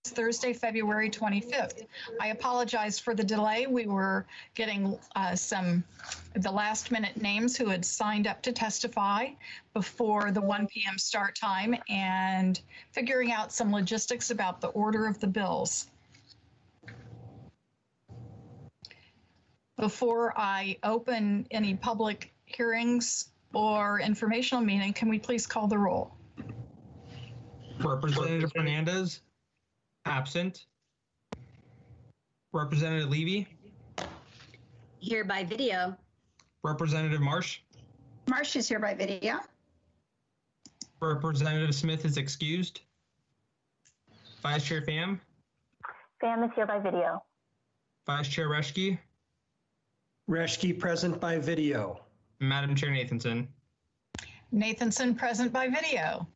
Thursday, February 25th. I apologize for the delay. We were getting the last minute names who had signed up to testify before the 1 p.m. start time and figuring out some logistics about the order of the bills. Before I open any public hearings or informational meeting, can we please call the roll? Representative Fernandez, absent. Representative Levy? Here by video. Representative Marsh? Marsh is here by video. Representative Smith is excused. Vice Chair Pham? Pham is here by video. Vice Chair Reschke? Reschke present by video. Madam Chair Nathanson? Nathanson present by video.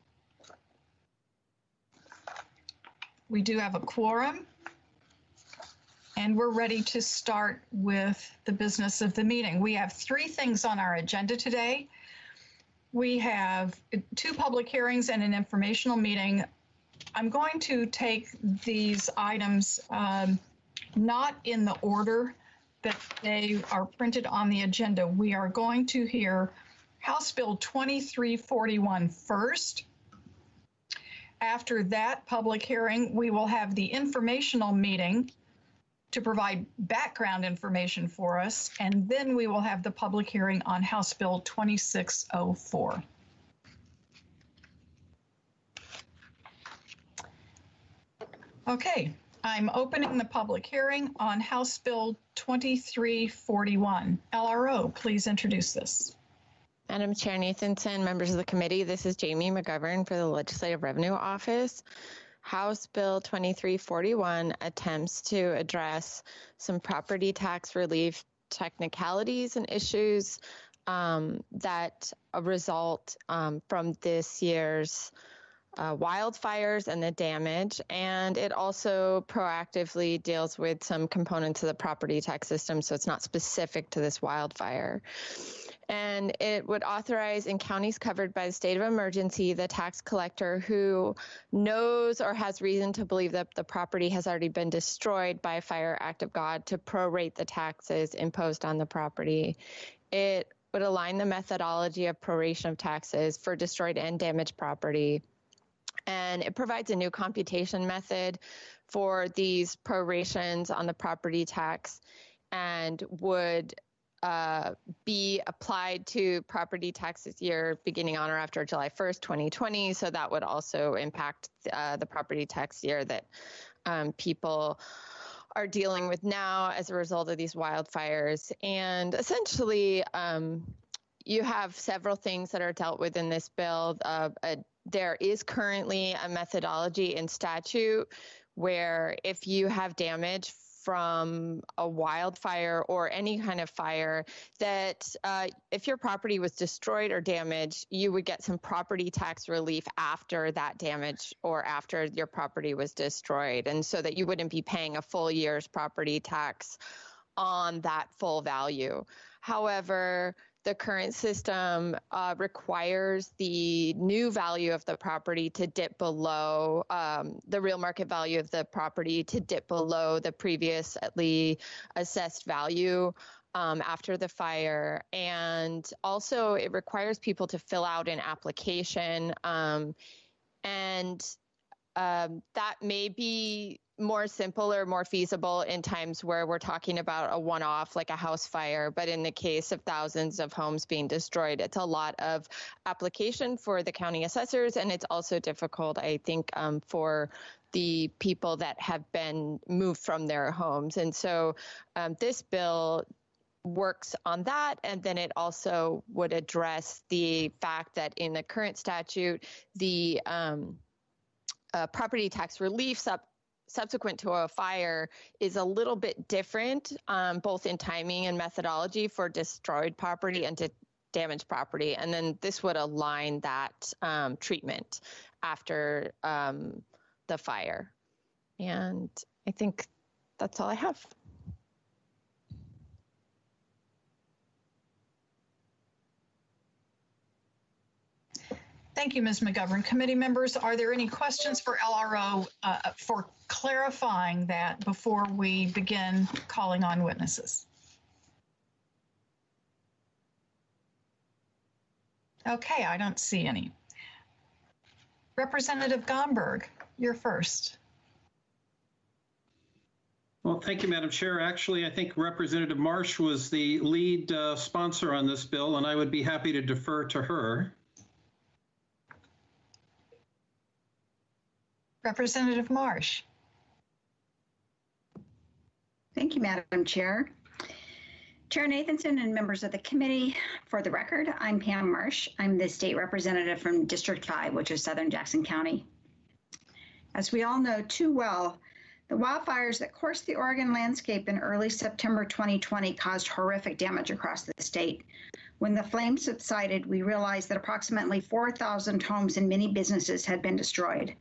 We do have a quorum, and we're ready to start with the business of the meeting. We have 3 things on our agenda today. We have 2 public hearings and an informational meeting. I'm going to take these items not in the order that they are printed on the agenda. We are going to hear House Bill 2341 first. After that public hearing, we will have the informational meeting to provide background information for us, and then we will have the public hearing on House Bill 2604. Okay, I'm opening the public hearing on House Bill 2341. LRO, please introduce this. Madam Chair Nathanson, members of the committee, this is Jamie McGovern for the Legislative Revenue Office. House Bill 2341 attempts to address some property tax relief technicalities and issues that result from this year's wildfires and the damage, and it also proactively deals with some components of the property tax system, so it's not specific to this wildfire. And it would authorize in counties covered by the state of emergency, the tax collector who knows or has reason to believe that the property has already been destroyed by a fire act of God to prorate the taxes imposed on the property. It would align the methodology of proration of taxes for destroyed and damaged property. And it provides a new computation method for these prorations on the property tax and would be applied to property taxes year beginning on or after July 1st, 2020. So that would also impact the property tax year that people are dealing with now as a result of these wildfires. And essentially, you have several things that are dealt with in this bill. There is currently a methodology in statute where if you have damage from a wildfire or any kind of fire, that if your property was destroyed or damaged, you would get some property tax relief after that damage or after your property was destroyed. And so that you wouldn't be paying a full year's property tax on that full value. However, the current system requires the new value of the property to dip below the real market value of the property to dip below the previously assessed value after the fire. And also it requires people to fill out an application. That may be more simple or more feasible in times where we're talking about a one-off like a house fire, but in the case of thousands of homes being destroyed, it's a lot of application for the county assessors, and it's also difficult, I think, for the people that have been moved from their homes. And so this bill works on that, and then it also would address the fact that in the current statute, the property tax relief subsequent to a fire is a little bit different, both in timing and methodology for destroyed property and damaged property. And then this would align that treatment after the fire. And I think that's all I have. Thank you, Ms. McGovern. Committee members, are there any questions for LRO for clarifying that before we begin calling on witnesses? Okay, I don't see any. Representative Gomberg, you're first. Well, thank you, Madam Chair. Actually, I think Representative Marsh was the lead sponsor on this bill, and I would be happy to defer to her. Representative Marsh. Thank you, Madam Chair. Chair Nathanson and members of the committee, for the record, I'm Pam Marsh. I'm the state representative from District 5, which is Southern Jackson County. As we all know too well, the wildfires that coursed the Oregon landscape in early September 2020 caused horrific damage across the state. When the flames subsided, we realized that approximately 4,000 homes and many businesses had been destroyed.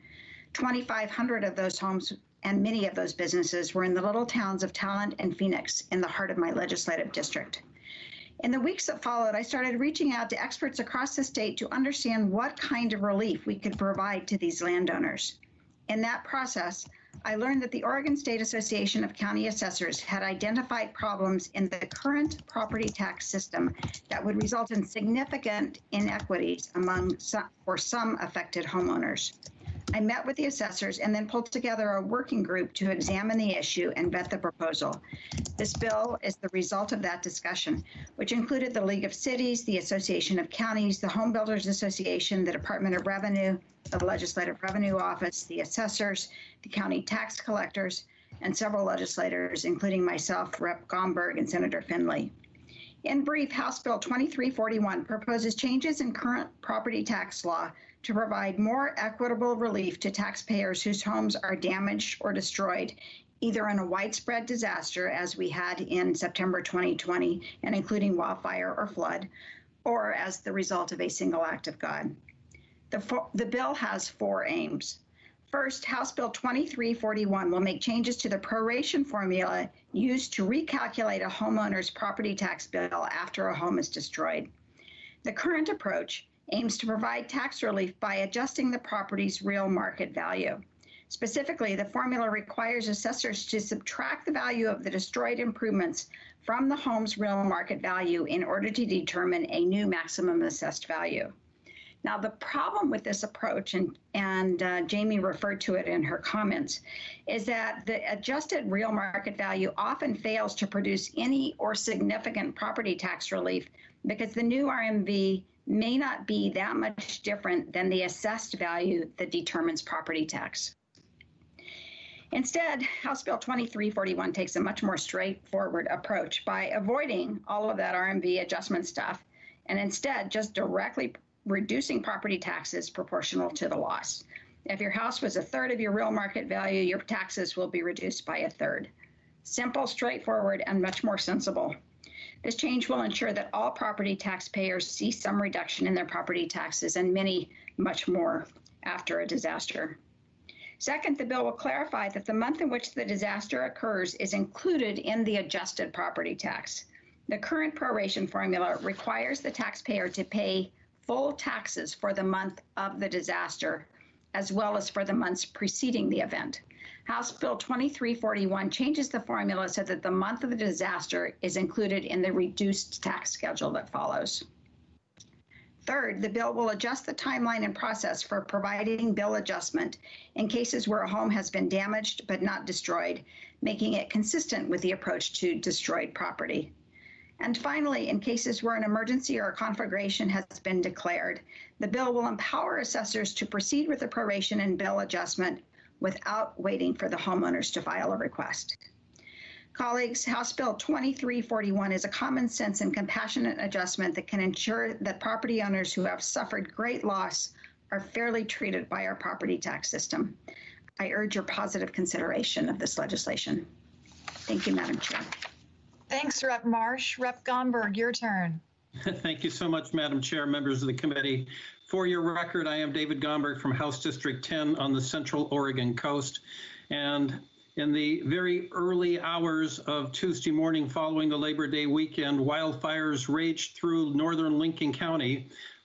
2,500 of those homes and many of those businesses were in the little towns of Talent and Phoenix in the heart of my legislative district. In the weeks that followed, I started reaching out to experts across the state to understand what kind of relief we could provide to these landowners. In that process, I learned that the Oregon State Association of County Assessors had identified problems in the current property tax system that would result in significant inequities for some affected homeowners. I met with the assessors and then pulled together a working group to examine the issue and vet the proposal. This bill is the result of that discussion, which included the League of Cities, the Association of Counties, the Home Builders Association, the Department of Revenue, the Legislative Revenue Office, the assessors, the county tax collectors, and several legislators, including myself, Rep. Gomberg, and Senator Finley. In brief, House Bill 2341 proposes changes in current property tax law to provide more equitable relief to taxpayers whose homes are damaged or destroyed, either in a widespread disaster, as we had in September 2020, and including wildfire or flood, or as the result of a single act of God. The bill has four aims. First, House Bill 2341 will make changes to the proration formula used to recalculate a homeowner's property tax bill after a home is destroyed. The current approach aims to provide tax relief by adjusting the property's real market value. Specifically, the formula requires assessors to subtract the value of the destroyed improvements from the home's real market value in order to determine a new maximum assessed value. Now, the problem with this approach, and Jamie referred to it in her comments, is that the adjusted real market value often fails to produce any or significant property tax relief because the new RMV may not be that much different than the assessed value that determines property tax. Instead, House Bill 2341 takes a much more straightforward approach by avoiding all of that RMV adjustment stuff and instead just directly reducing property taxes proportional to the loss. If your house was a third of your real market value, your taxes will be reduced by a third. Simple, straightforward, and much more sensible. This change will ensure that all property taxpayers see some reduction in their property taxes and many much more after a disaster. Second, the bill will clarify that the month in which the disaster occurs is included in the adjusted property tax. The current proration formula requires the taxpayer to pay full taxes for the month of the disaster, as well as for the months preceding the event. House Bill 2341 changes the formula so that the month of the disaster is included in the reduced tax schedule that follows. Third, the bill will adjust the timeline and process for providing bill adjustment in cases where a home has been damaged but not destroyed, making it consistent with the approach to destroyed property. And finally, in cases where an emergency or a conflagration has been declared, the bill will empower assessors to proceed with the proration and bill adjustment without waiting for the homeowners to file a request. Colleagues, House Bill 2341 is a common sense and compassionate adjustment that can ensure that property owners who have suffered great loss are fairly treated by our property tax system. I urge your positive consideration of this legislation. Thank you, Madam Chair. Thanks, Rep. Marsh. Rep. Gomberg, your turn. Thank you so much, Madam Chair, members of the committee. For your record, I am David Gomberg from House District 10 on the Central Oregon coast. And in the very early hours of Tuesday morning following the Labor Day weekend, wildfires raged through northern Lincoln County.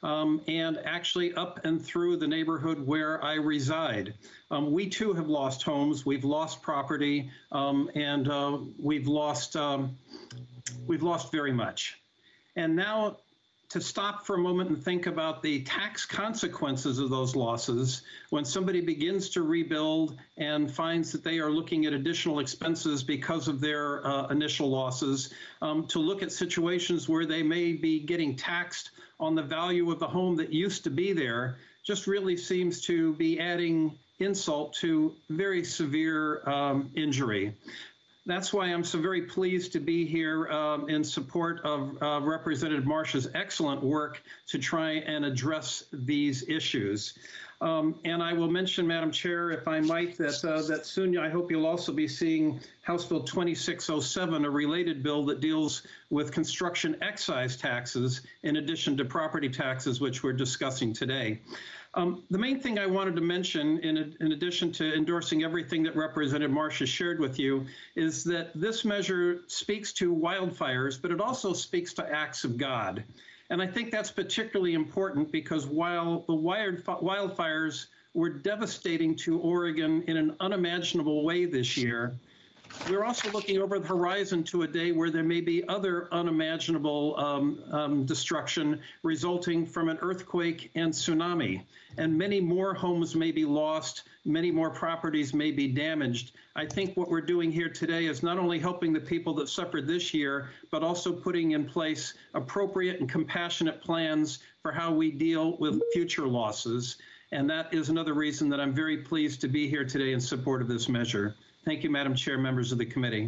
and actually up and through the neighborhood where I reside. We too have lost homes, we've lost property, and we've lost very much. And now, to stop for a moment and think about the tax consequences of those losses, when somebody begins to rebuild and finds that they are looking at additional expenses because of their initial losses, to look at situations where they may be getting taxed on the value of the home that used to be there, just really seems to be adding insult to very severe injury. That's why I'm so very pleased to be here in support of Representative Marsh's excellent work to try and address these issues. And I will mention, Madam Chair, if I might, that soon I hope you'll also be seeing House Bill 2607, a related bill that deals with construction excise taxes in addition to property taxes, which we're discussing today. The main thing I wanted to mention, in addition to endorsing everything that Representative Marsh has shared with you, is that this measure speaks to wildfires, but it also speaks to acts of God. And I think that's particularly important because while the wildfires were devastating to Oregon in an unimaginable way this year, we're also looking over the horizon to a day where there may be other unimaginable destruction resulting from an earthquake and tsunami. And many more homes may be lost, many more properties may be damaged. I think what we're doing here today is not only helping the people that suffered this year, but also putting in place appropriate and compassionate plans for how we deal with future losses. And that is another reason that I'm very pleased to be here today in support of this measure. Thank you, Madam Chair, members of the committee.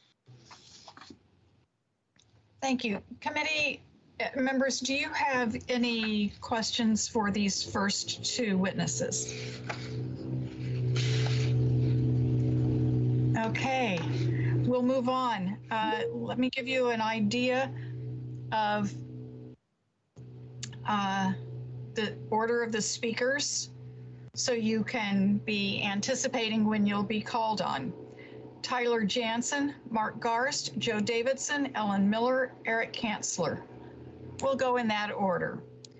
Thank you. Committee members, do you have any questions for these first two witnesses? Okay, we'll move on. Let me give you an idea of the order of the speakers, so you can be anticipating when you'll be called on. Tyler Jansen, Mark Garst, Joe Davidson, Ellen Miller, Eric Kanzler. We'll go in that order.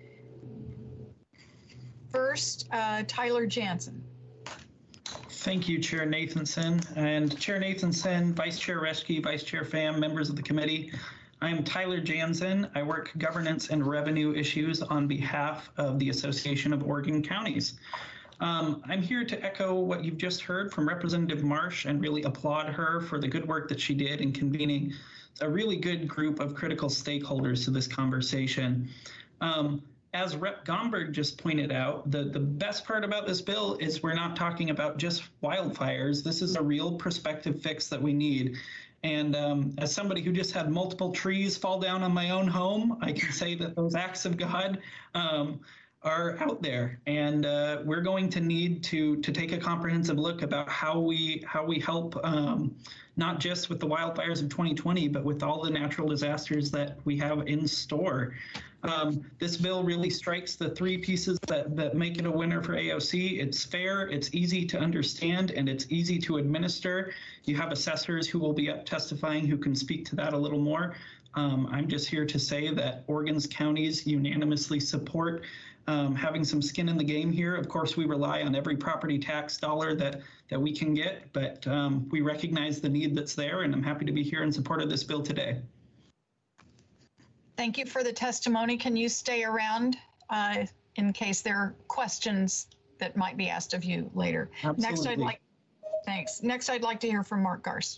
First, Tyler Jansen. Thank you, Chair Nathanson. And Chair Nathanson, Vice Chair Reschke, Vice Chair Pham, members of the committee. I am Tyler Jansen. I work governance and revenue issues on behalf of the Association of Oregon Counties. I'm here to echo what you've just heard from Representative Marsh and really applaud her for the good work that she did in convening a really good group of critical stakeholders to this conversation. As Rep. Gomberg just pointed out, the best part about this bill is we're not talking about just wildfires. This is a real prospective fix that we need. And as somebody who just had multiple trees fall down on my own home, I can say that those acts of God are out there, and we're going to need to take a comprehensive look about how we help, not just with the wildfires of 2020, but with all the natural disasters that we have in store. This bill really strikes the three pieces that make it a winner for AOC. It's fair, it's easy to understand, and it's easy to administer. You have assessors who will be up testifying who can speak to that a little more. I'm just here to say that Oregon's counties unanimously support having some skin in the game here. Of course, we rely on every property tax dollar that we can get, but we recognize the need that's there, and I'm happy to be here in support of this bill today. Thank you for the testimony. Can you stay around in case there are questions that might be asked of you later? Absolutely. Thanks. Next, I'd like to hear from Mark Garst.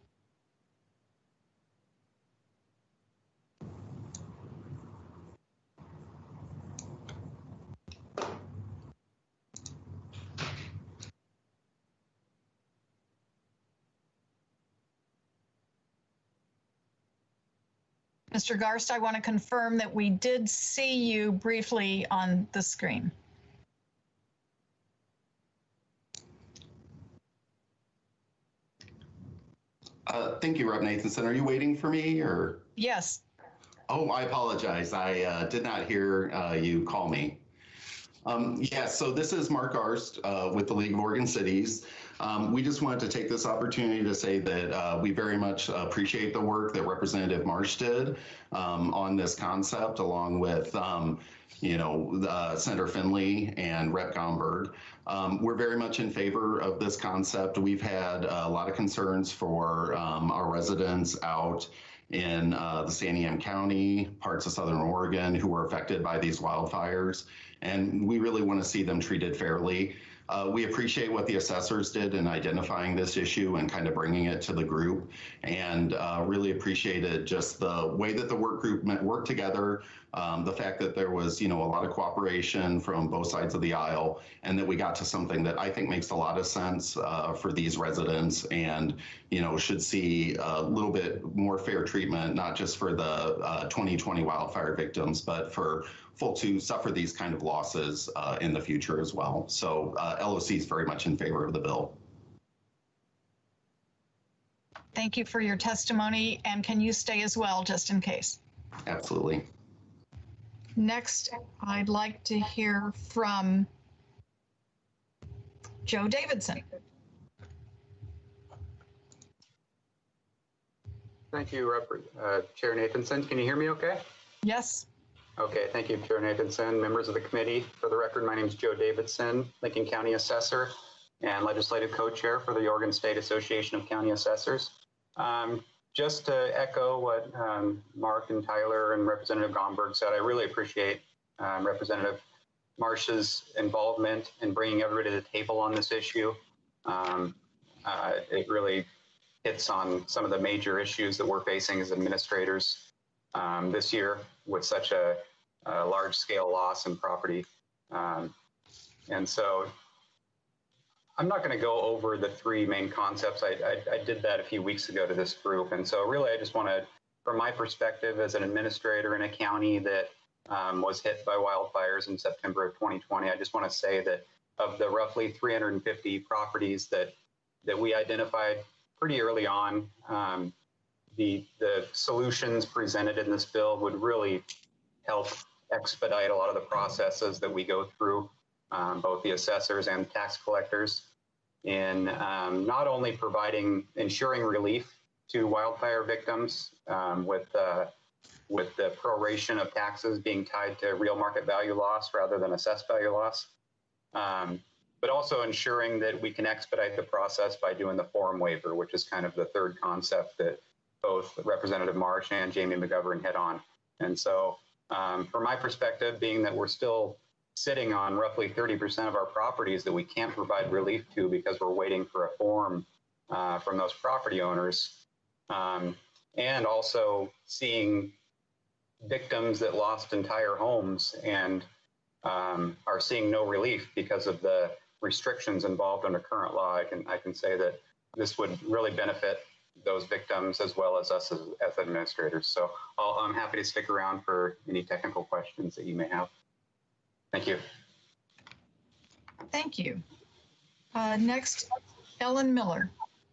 Mr. Garst, I want to confirm that we did see you briefly on the screen. Thank you, Rep. Nathanson. Are you waiting for me, or? Yes. Oh, I apologize. I did not hear you call me. Yes, so this is Mark Garst with the League of Oregon Cities. We just wanted to take this opportunity to say that we very much appreciate the work that Representative Marsh did on this concept, along with Senator Finley and Rep. Gomberg. We're very much in favor of this concept. We've had a lot of concerns for our residents out in the Santiam County, parts of Southern Oregon, who were affected by these wildfires, and we really want to see them treated fairly. We appreciate what the assessors did in identifying this issue and kind of bringing it to the group, and really appreciated just the way that the work group worked together, the fact that there was, a lot of cooperation from both sides of the aisle, and that we got to something that I think makes a lot of sense for these residents, and, should see a little bit more fair treatment, not just for the 2020 wildfire victims, but for folks who suffer these kind of losses in the future as well. So LOC is very much in favor of the bill. Thank you for your testimony, and can you stay as well, just in case? Absolutely. Next, I'd like to hear from Joe Davidson. Thank you, Chair Nathanson. Can you hear me okay? Yes. Okay, thank you, Chair Nathanson, members of the committee. For the record, my name is Joe Davidson, Lincoln County Assessor and Legislative Co-Chair for the Oregon State Association of County Assessors. Just to echo what Mark and Tyler and Representative Gomberg said, I really appreciate Representative Marsh's involvement in bringing everybody to the table on this issue. It really hits on some of the major issues that we're facing as administrators this year with such a large-scale loss in property. And so I'm not going to go over the three main concepts. I did that a few weeks ago to this group. And so really, I just want to, from my perspective as an administrator in a county that was hit by wildfires in September of 2020, I just want to say that of the roughly 350 properties that we identified pretty early on, the solutions presented in this bill would really help expedite a lot of the processes that we go through, both the assessors and tax collectors, in not only ensuring relief to wildfire victims with the proration of taxes being tied to real market value loss rather than assessed value loss, but also ensuring that we can expedite the process by doing the form waiver, which is kind of the third concept that both Representative Marsh and Jamie McGovern hit on. And so from my perspective, being that we're still sitting on roughly 30% of our properties that we can't provide relief to because we're waiting for a form from those property owners, and also seeing victims that lost entire homes and are seeing no relief because of the restrictions involved under current law, I can say that this would really benefit those victims as well as us as administrators. So I'm happy to stick around for any technical questions that you may have. Thank you. Thank you. Next, Ellen Miller.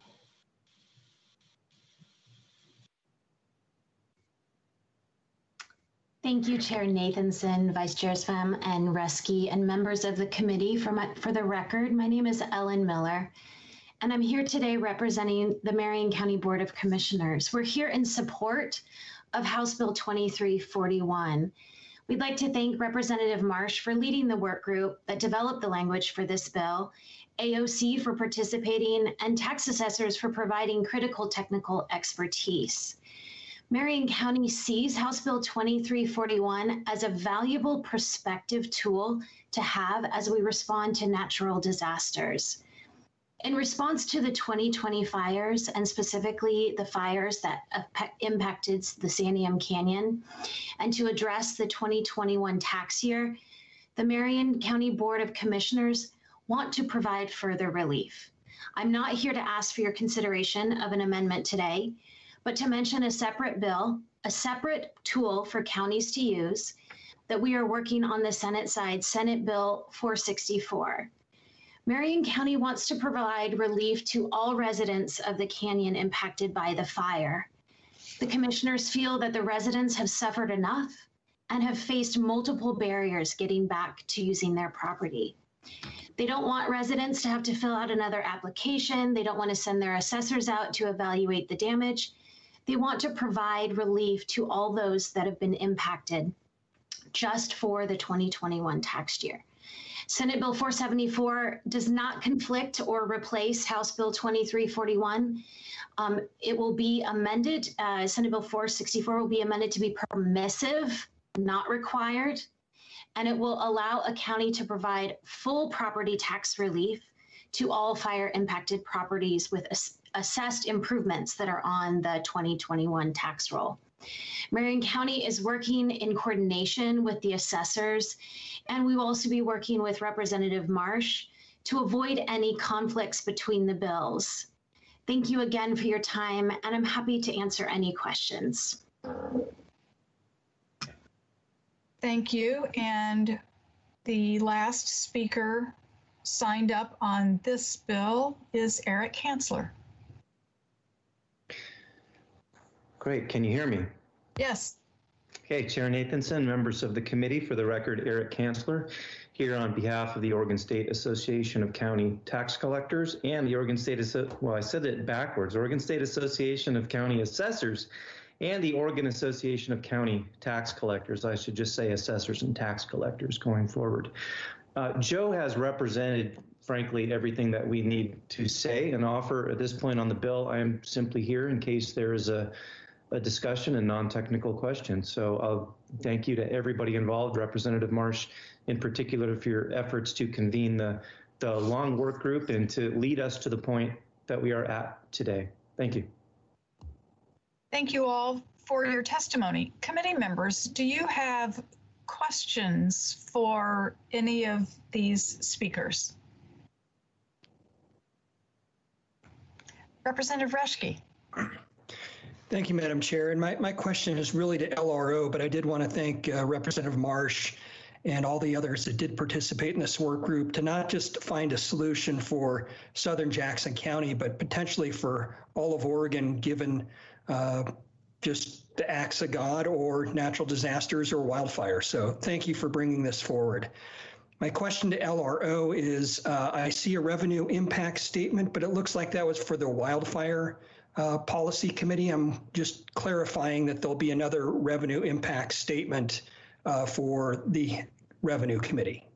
Thank you, Chair Nathanson, Vice Chairs Pham and Reski, and members of the committee. For the record, my name is Ellen Miller, and I'm here today representing the Marion County Board of Commissioners. We're here in support of House Bill 2341. We'd like to thank Representative Marsh for leading the work group that developed the language for this bill, AOC for participating, and tax assessors for providing critical technical expertise. Marion County sees House Bill 2341 as a valuable prospective tool to have as we respond to natural disasters. In response to the 2020 fires, and specifically the fires that impacted the Santiam Canyon, and to address the 2021 tax year, the Marion County Board of Commissioners want to provide further relief. I'm not here to ask for your consideration of an amendment today, but to mention a separate bill, a separate tool for counties to use that we are working on the Senate side, Senate Bill 464. Marion County wants to provide relief to all residents of the canyon impacted by the fire. The commissioners feel that the residents have suffered enough and have faced multiple barriers getting back to using their property. They don't want residents to have to fill out another application. They don't want to send their assessors out to evaluate the damage. They want to provide relief to all those that have been impacted just for the 2021 tax year. Senate Bill 474 does not conflict or replace House Bill 2341. It will be amended. Senate Bill 464 will be amended to be permissive, not required, and it will allow a county to provide full property tax relief to all fire impacted properties with assessed improvements that are on the 2021 tax roll. Marion County is working in coordination with the assessors, and we will also be working with Representative Marsh to avoid any conflicts between the bills. Thank you again for your time, and I'm happy to answer any questions. Thank you. And the last speaker signed up on this bill is Eric Kanzler. Great. Can you hear me? Yes. Okay, Chair Nathanson, members of the committee, for the record, Eric Kanzler, here on behalf of the Oregon State Association of County Tax Collectors and the Oregon State, well, I said it backwards, Oregon State Association of County Assessors and the Oregon Association of County Tax Collectors. I should just say assessors and tax collectors going forward. Joe has represented, frankly, everything that we need to say and offer at this point on the bill. I am simply here in case there is a discussion and non-technical questions. So I'll thank you to everybody involved, Representative Marsh in particular, for your efforts to convene the long work group and to lead us to the point that we are at today. Thank you. Thank you all for your testimony. Committee members, do you have questions for any of these speakers? Representative Reschke. Thank you, Madam Chair. And my question is really to LRO, but I did want to thank Representative Marsh and all the others that did participate in this work group to not just find a solution for Southern Jackson County, but potentially for all of Oregon, given just the acts of God or natural disasters or wildfire. So thank you for bringing this forward. My question to LRO is, I see a revenue impact statement, but it looks like that was for the wildfire policy committee. I'm just clarifying that there'll be another revenue impact statement for the revenue committee.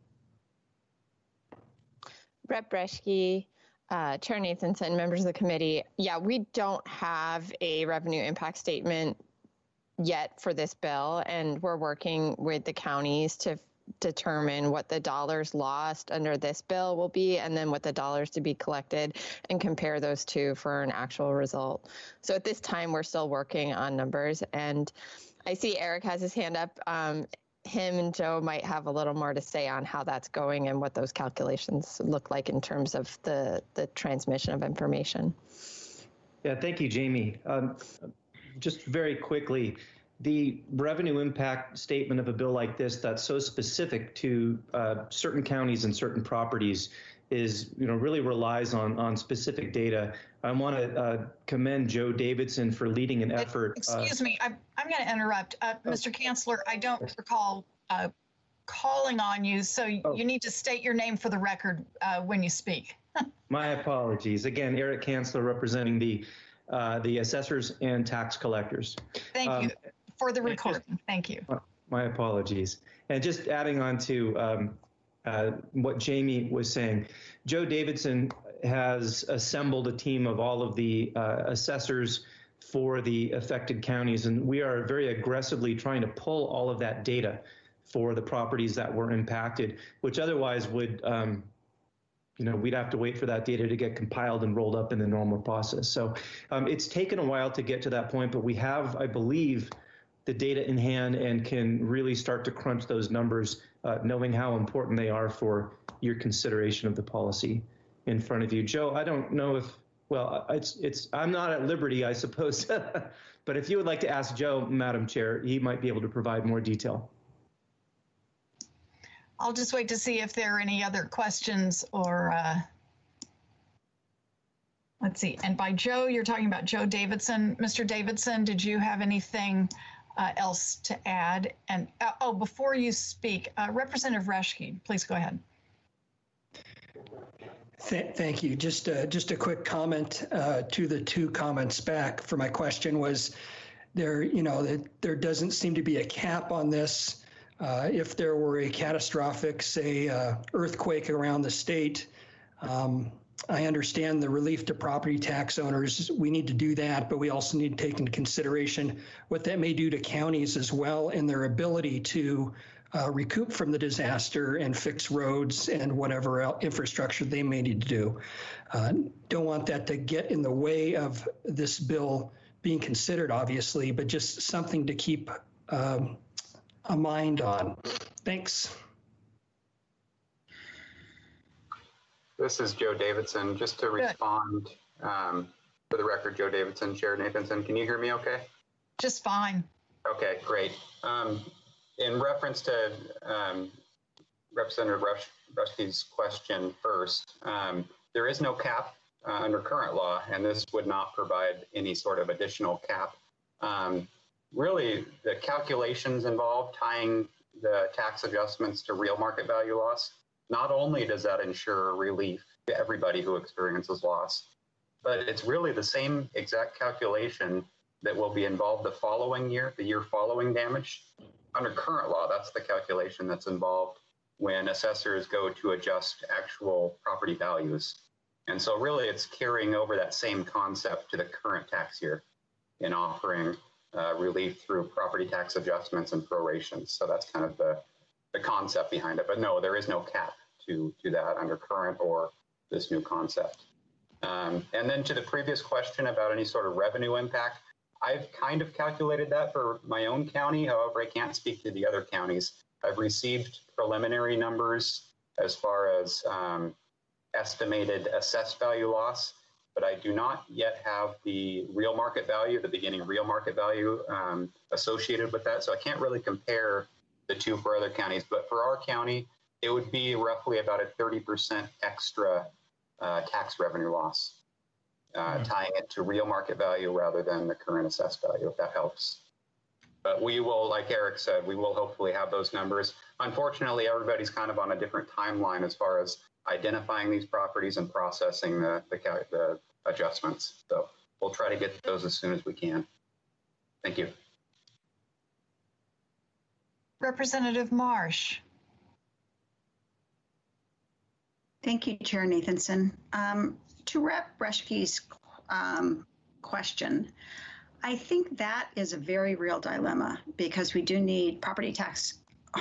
Rep. Reschke, Chair Nathanson, members of the committee. Yeah, we don't have a revenue impact statement yet for this bill, and we're working with the counties to determine what the dollars lost under this bill will be, and then what the dollars to be collected, and compare those two for an actual result. So at this time, we're still working on numbers, and I see Eric has his hand up. Him and Joe might have a little more to say on how that's going and what those calculations look like in terms of the transmission of information. Yeah, thank you, Jamie. Just very quickly, the revenue impact statement of a bill like this that's so specific to certain counties and certain properties is, really relies on specific data. I want to commend Joe Davidson for leading an effort. Excuse me, I'm going to interrupt. Mr. Kanzler, I don't recall calling on you, so you need to state your name for the record when you speak. My apologies. Again, Eric Kanzler representing the assessors and tax collectors. Thank you for the recording. Thank you. My apologies. And just adding on to what Jamie was saying, Joe Davidson has assembled a team of all of the assessors for the affected counties, and we are very aggressively trying to pull all of that data for the properties that were impacted, which otherwise would, we'd have to wait for that data to get compiled and rolled up in the normal process. So it's taken a while to get to that point, but we have, I believe, the data in hand and can really start to crunch those numbers, knowing how important they are for your consideration of the policy in front of you. Joe, I don't know if, well, I'm not at liberty, I suppose, but if you would like to ask Joe, Madam Chair, he might be able to provide more detail. I'll just wait to see if there are any other questions or, let's see. And by Joe, you're talking about Joe Davidson. Mr. Davidson, did you have anything else to add? And before you speak, Representative Reschke, please go ahead. Thank you. Just a quick comment to the two comments back for my question was there doesn't seem to be a cap on this. If there were a catastrophic, say, earthquake around the state, I understand the relief to property tax owners. We need to do that, but we also need to take into consideration what that may do to counties as well and their ability to recoup from the disaster and fix roads and whatever infrastructure they may need to do. Don't want that to get in the way of this bill being considered, obviously, but just something to keep a mind on. Thanks. This is Joe Davidson. Just to respond, for the record, Joe Davidson, Chair Nathanson, can you hear me okay? Just fine. Okay, great. In reference to Representative Rushke's question first, there is no cap under current law, and this would not provide any sort of additional cap. Really, the calculations involved tying the tax adjustments to real market value loss, not only does that ensure relief to everybody who experiences loss, but it's really the same exact calculation that will be involved the following year, the year following damage. Under current law, that's the calculation that's involved when assessors go to adjust actual property values. And so really it's carrying over that same concept to the current tax year in offering relief through property tax adjustments and prorations. So that's kind of the concept behind it. But no, there is no cap to that under current or this new concept. And then to the previous question about any sort of revenue impact, I've kind of calculated that for my own county. However, I can't speak to the other counties. I've received preliminary numbers as far as estimated assessed value loss, but I do not yet have the real market value, the beginning real market value associated with that. So I can't really compare the two for other counties, but for our county, it would be roughly about a 30% extra tax revenue loss. Tying it to real market value rather than the current assessed value, if that helps. But we will, like Eric said, we will hopefully have those numbers. Unfortunately, everybody's kind of on a different timeline as far as identifying these properties and processing the adjustments. So we'll try to get those as soon as we can. Thank you. Representative Marsh. Thank you, Chair Nathanson. To Rep. Reschke's question, I think that is a very real dilemma because we do need property tax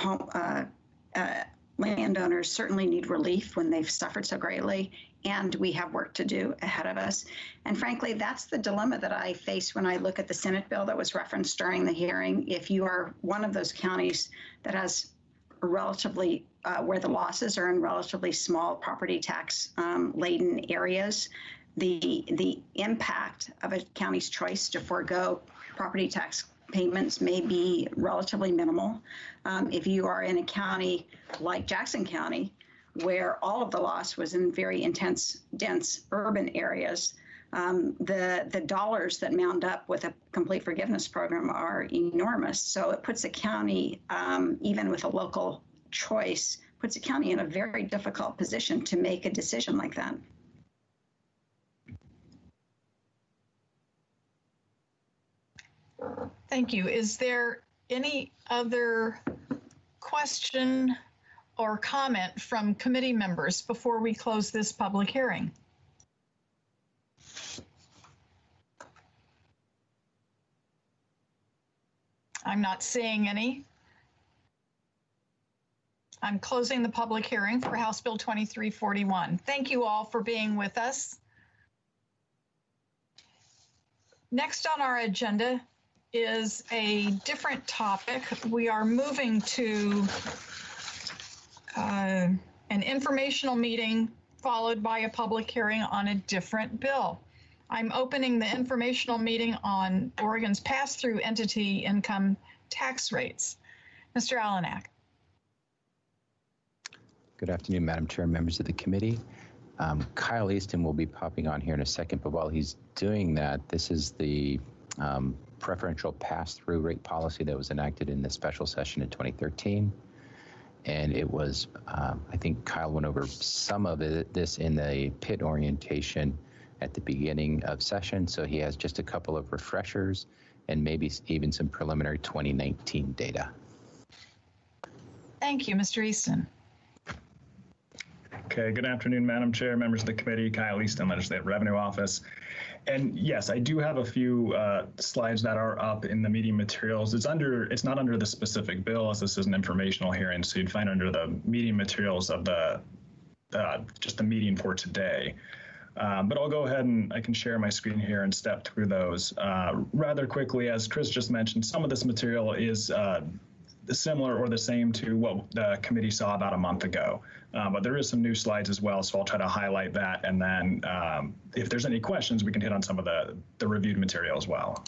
landowners certainly need relief when they've suffered so greatly, and we have work to do ahead of us. And frankly, that's the dilemma that I face when I look at the Senate bill that was referenced during the hearing. If you are one of those counties that has relatively where the losses are in relatively small property tax laden areas, the impact of a county's choice to forego property tax payments may be relatively minimal. If you are in a county like Jackson County, where all of the loss was in very intense, dense urban areas, the dollars that mount up with a complete forgiveness program are enormous. So it puts a county, even with a local choice, puts a county in a very difficult position to make a decision like that. Thank you. Is there any other question or comment from committee members before we close this public hearing? I'm not seeing any. I'm closing the public hearing for House Bill 2341. Thank you all for being with us. Next on our agenda is a different topic. We are moving to an informational meeting followed by a public hearing on a different bill. I'm opening the informational meeting on Oregon's pass-through entity income tax rates. Mr. Alanak. Good afternoon, Madam Chair, members of the committee. Kyle Easton will be popping on here in a second, but while he's doing that, this is the preferential pass-through rate policy that was enacted in the special session in 2013. And it was, I think Kyle went over some of this in the PIT orientation at the beginning of session. So he has just a couple of refreshers and maybe even some preliminary 2019 data. Thank you, Mr. Easton. Okay, good afternoon, Madam Chair, members of the committee, Kyle Easton, Legislative Revenue Office. And yes, I do have a few slides that are up in the meeting materials. It's not under the specific bill, as this is an informational hearing, so you'd find under the meeting materials of the just the meeting for today. But I'll go ahead and I can share my screen here and step through those rather quickly. As Chris just mentioned, some of this material is similar or the same to what the committee saw about a month ago. But there is some new slides as well, so I'll try to highlight that. And then if there's any questions, we can hit on some of the reviewed material as well.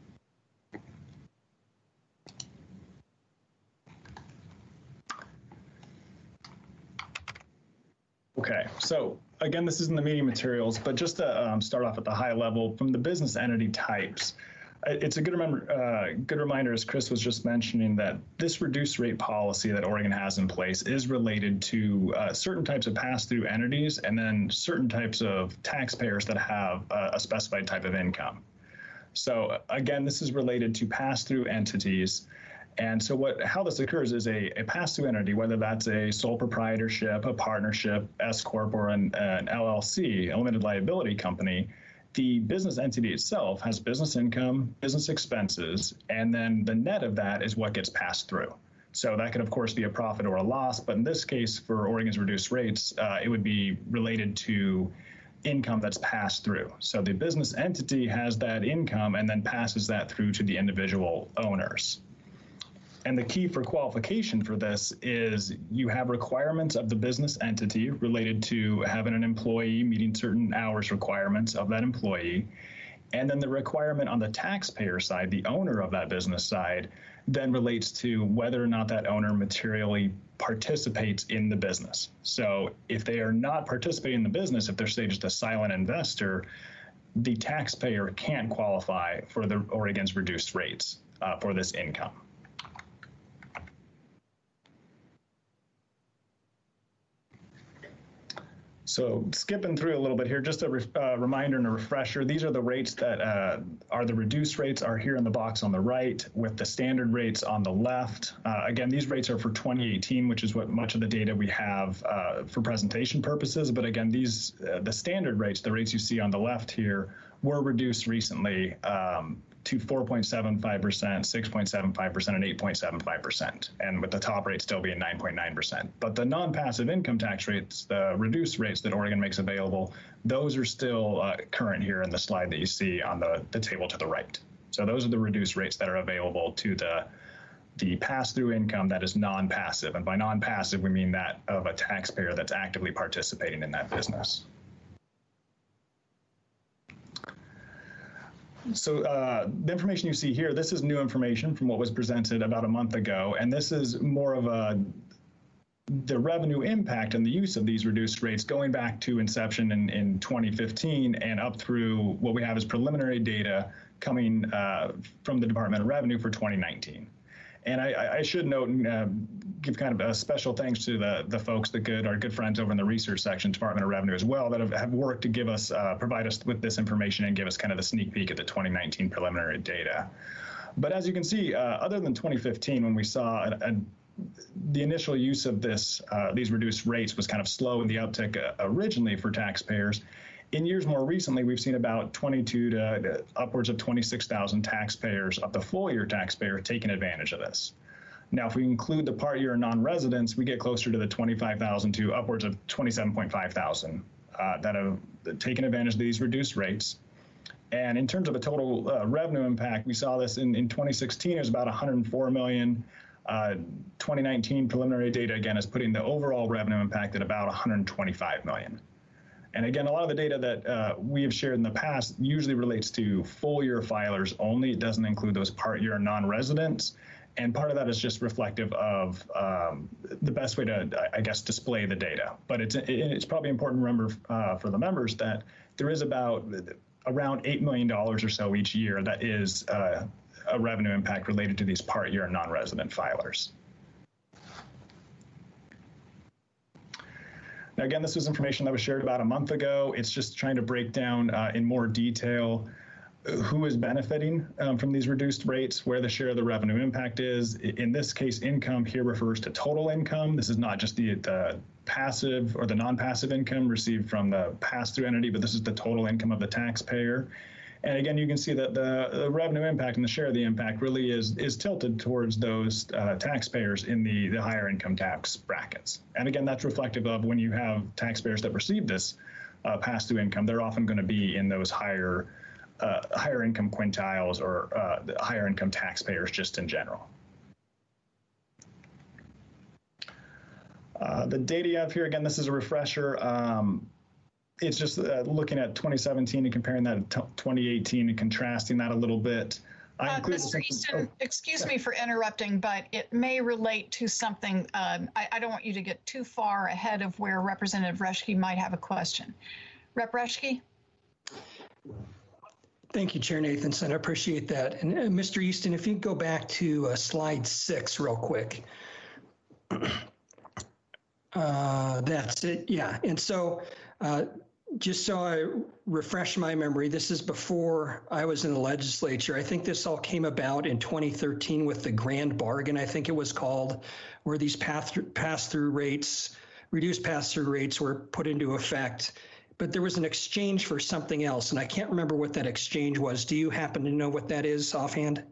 Okay, so again, this is in the meeting materials, but just to start off at the high level, from the business entity types, it's a good reminder, as Chris was just mentioning, that this reduced rate policy that Oregon has in place is related to certain types of pass-through entities and then certain types of taxpayers that have a specified type of income. So again, this is related to pass-through entities. And so how this occurs is a pass-through entity, whether that's a sole proprietorship, a partnership, S-corp, or an LLC, a limited liability company. The business entity itself has business income, business expenses, and then the net of that is what gets passed through. So that could, of course, be a profit or a loss, but in this case, for Oregon's reduced rates, it would be related to income that's passed through. So the business entity has that income and then passes that through to the individual owners. And the key for qualification for this is you have requirements of the business entity related to having an employee meeting certain hours requirements of that employee. And then the requirement on the taxpayer side, the owner of that business side, then relates to whether or not that owner materially participates in the business. So if they are not participating in the business, if they're, say, just a silent investor, the taxpayer can't qualify for the Oregon's reduced rates for this income. So skipping through a little bit here, just a reminder and a refresher. These are the rates that are the reduced rates are here in the box on the right with the standard rates on the left. Again, these rates are for 2018, which is what much of the data we have for presentation purposes. But again, these the standard rates, the rates you see on the left here, were reduced recently to 4.75%, 6.75%, and 8.75%, and with the top rate still being 9.9%. But the non-passive income tax rates, the reduced rates that Oregon makes available, those are still current here in the slide that you see on the table to the right. So those are the reduced rates that are available to the pass-through income that is non-passive. And by non-passive, we mean that of a taxpayer that's actively participating in that business. So the information you see here, this is new information from what was presented about a month ago, and this is more of the revenue impact and the use of these reduced rates going back to inception in 2015 and up through what we have as preliminary data coming from the Department of Revenue for 2019. And I should note and give kind of a special thanks to the folks, our good friends over in the research section, Department of Revenue as well, that have worked to give us, provide us with this information and give us kind of the sneak peek at the 2019 preliminary data. But as you can see, other than 2015, when we saw the initial use of these reduced rates was kind of slow in the uptick originally for taxpayers. In years more recently, we've seen about 22 to upwards of 26,000 taxpayers of the full year taxpayer taking advantage of this. Now, if we include the part year non-residents, we get closer to the 25,000 to upwards of 27,500 that have taken advantage of these reduced rates. And in terms of a total revenue impact, we saw this in 2016, it was about 104 million. 2019 preliminary data, again, is putting the overall revenue impact at about 125 million. And again, a lot of the data that we have shared in the past usually relates to full year filers only. It doesn't include those part year non-residents. And part of that is just reflective of the best way to, I guess, display the data. But it's probably important to remember for the members that there is about around $8 million or so each year that is a revenue impact related to these part year non-resident filers. Now, again, this was information that was shared about a month ago. It's just trying to break down in more detail who is benefiting from these reduced rates, where the share of the revenue impact is. In this case, income here refers to total income. This is not just the passive or the non-passive income received from the pass-through entity, but this is the total income of the taxpayer. And again, you can see that the revenue impact and the share of the impact really is tilted towards those taxpayers in the higher income tax brackets. And again, that's reflective of when you have taxpayers that receive this pass-through income, they're often going to be in those higher income quintiles or higher income taxpayers just in general. The data you have here, again, this is a refresher. It's just looking at 2017 and comparing that to 2018 and contrasting that a little bit. Mr. Easton, excuse me for interrupting, but it may relate to something. I don't want you to get too far ahead of where Representative Reschke might have a question. Rep. Reschke? Thank you, Chair Nathanson. I appreciate that. And Mr. Easton, if you go back to slide 6 real quick. That's it. Yeah. And so just so I refresh my memory, this is before I was in the legislature. I think this all came about in 2013 with the Grand Bargain, I think it was called, where these pass-through rates, reduced pass-through rates were put into effect. But there was an exchange for something else, and I can't remember what that exchange was. Do you happen to know what that is offhand?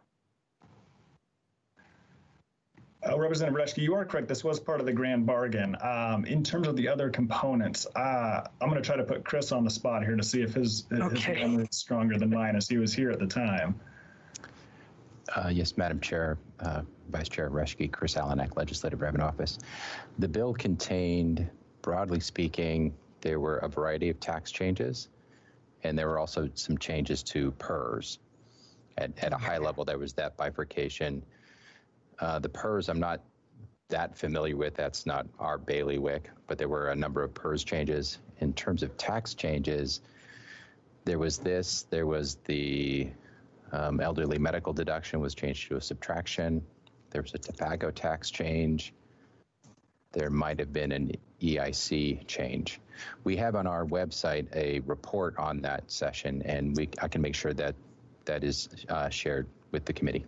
Representative Reschke, you are correct. This was part of the Grand Bargain. In terms of the other components, I'm going to try to put Chris on the spot here to see if his memory is stronger than mine, as he was here at the time. Yes, Madam Chair, Vice Chair Reschke, Chris Alanek, Legislative Revenue Office. The bill contained, broadly speaking, there were a variety of tax changes, and there were also some changes to PERS. At a high level, there was that bifurcation. The PERS, I'm not that familiar with. That's not our bailiwick, but there were a number of PERS changes. In terms of tax changes, there was the elderly medical deduction was changed to a subtraction. There was a tobacco tax change. There might have been an EIC change. We have on our website a report on that session, and I can make sure that that is shared with the committee.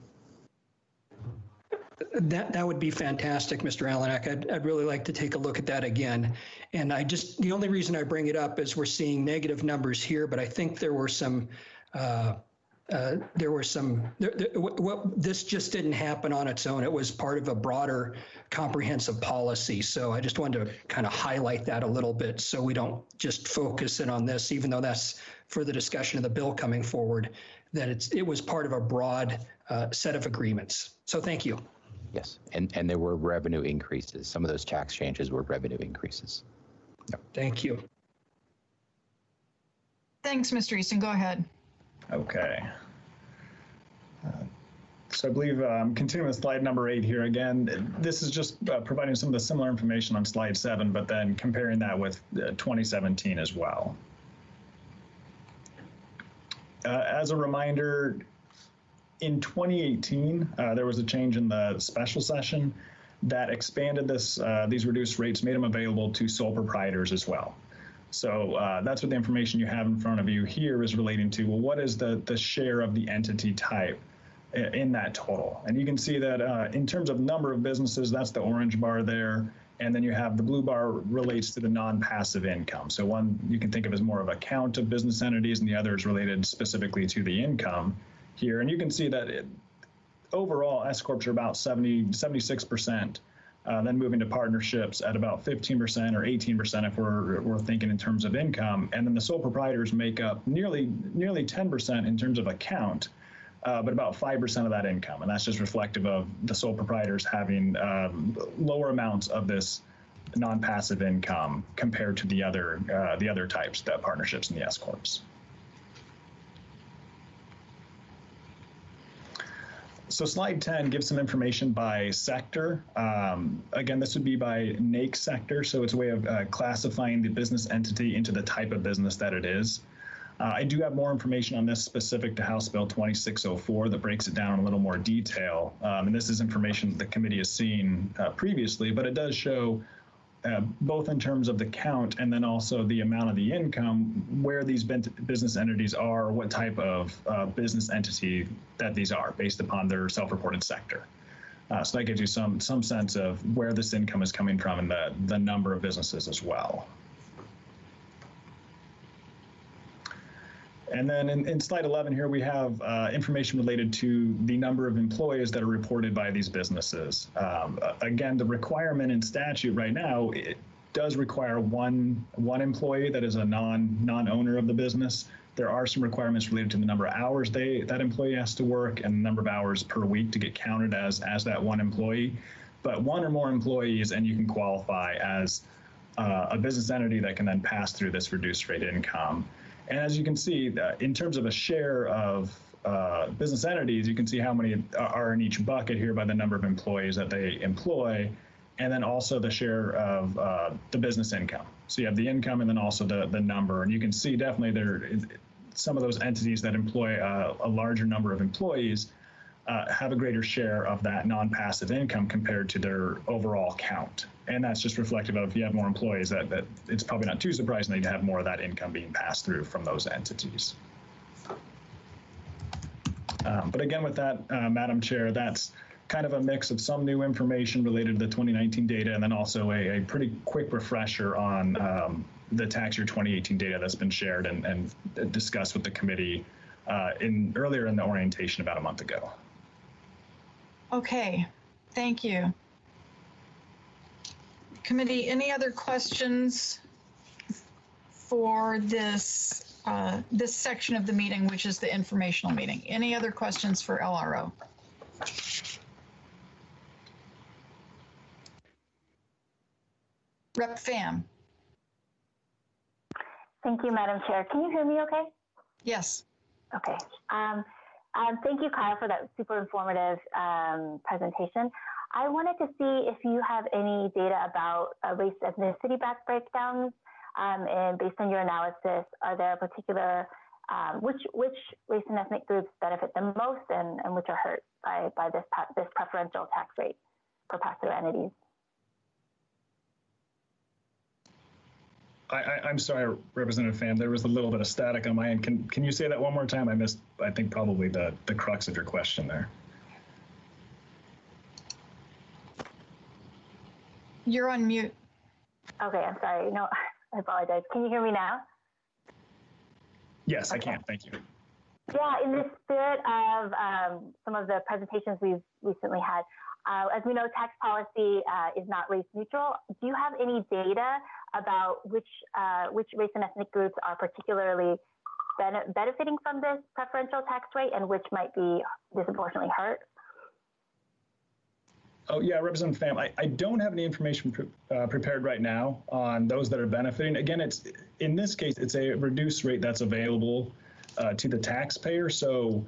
That would be fantastic, Mr. Alanek. I'd really like to take a look at that again. And the only reason I bring it up is we're seeing negative numbers here, but I think there were some, this just didn't happen on its own. It was part of a broader comprehensive policy. So I just wanted to kind of highlight that a little bit so we don't just focus in on this, even though that's for the discussion of the bill coming forward, that it was part of a broad set of agreements. So thank you. Yes, and there were revenue increases. Some of those tax changes were revenue increases. Yep. Thank you. Thanks, Mr. Easton. Go ahead. Okay. So I believe continuing with slide number 8 here again, this is just providing some of the similar information on slide 7, but then comparing that with 2017 as well. As a reminder, in 2018, there was a change in the special session that expanded these reduced rates, made them available to sole proprietors as well. So that's what the information you have in front of you here is relating to. Well, what is the share of the entity type in that total? And you can see that in terms of number of businesses, that's the orange bar there. And then you have the blue bar relates to the non-passive income. So one you can think of as more of a count of business entities, and the other is related specifically to the income here. And you can see that overall S Corps are about 76%. Then moving to partnerships at about 15% or 18% if we're thinking in terms of income. And then the sole proprietors make up nearly 10% in terms of account, but about 5% of that income. And that's just reflective of the sole proprietors having lower amounts of this non-passive income compared to the other types, the partnerships and the S Corps. So slide 10 gives some information by sector. Again, this would be by NAICS sector, so it's a way of classifying the business entity into the type of business that it is. I do have more information on this specific to House Bill 2604 that breaks it down in a little more detail. And this is information that the committee has seen previously, but it does show both in terms of the count and then also the amount of the income, where these business entities are, what type of business entity that these are based upon their self-reported sector. So that gives you some sense of where this income is coming from and the number of businesses as well. And then in slide 11 here, we have information related to the number of employees that are reported by these businesses. Again, the requirement in statute right now, it does require one employee that is a non-owner of the business. There are some requirements related to the number of hours that employee has to work and the number of hours per week to get counted as that one employee. But one or more employees, and you can qualify as a business entity that can then pass through this reduced rate income. And as you can see, in terms of a share of business entities, you can see how many are in each bucket here by the number of employees that they employ, and then also the share of the business income. So you have the income and then also the number. And you can see definitely some of those entities that employ a larger number of employees have a greater share of that non-passive income compared to their overall count. And that's just reflective of, if you have more employees, that it's probably not too surprising that you have more of that income being passed through from those entities. But again, with that, Madam Chair, that's kind of a mix of some new information related to the 2019 data and then also a pretty quick refresher on the tax year 2018 data that's been shared and discussed with the committee earlier in the orientation about a month ago. Okay, thank you. Committee, any other questions for this this section of the meeting, which is the informational meeting? Any other questions for LRO? Rep. Pham. Thank you, Madam Chair. Can you hear me okay? Yes. Okay. Thank you, Kyle, for that super informative presentation. I wanted to see if you have any data about race ethnicity breakdowns, and based on your analysis, are there particular, which race and ethnic groups benefit the most and which are hurt by this preferential tax rate for pass-through entities? I'm sorry, Representative Pham, there was a little bit of static on my end. Can you say that one more time? I missed, I think, probably the crux of your question there. You're on mute. Okay, I'm sorry. No, I apologize. Can you hear me now? Yes, I can. Thank you. Yeah, in the spirit of some of the presentations we've recently had, as we know, tax policy is not race neutral. Do you have any data about which race and ethnic groups are particularly benefiting from this preferential tax rate and which might be disproportionately hurt? Oh, yeah, Representative Pham, I don't have any information prepared right now on those that are benefiting. Again, in this case, it's a reduced rate that's available to the taxpayer. So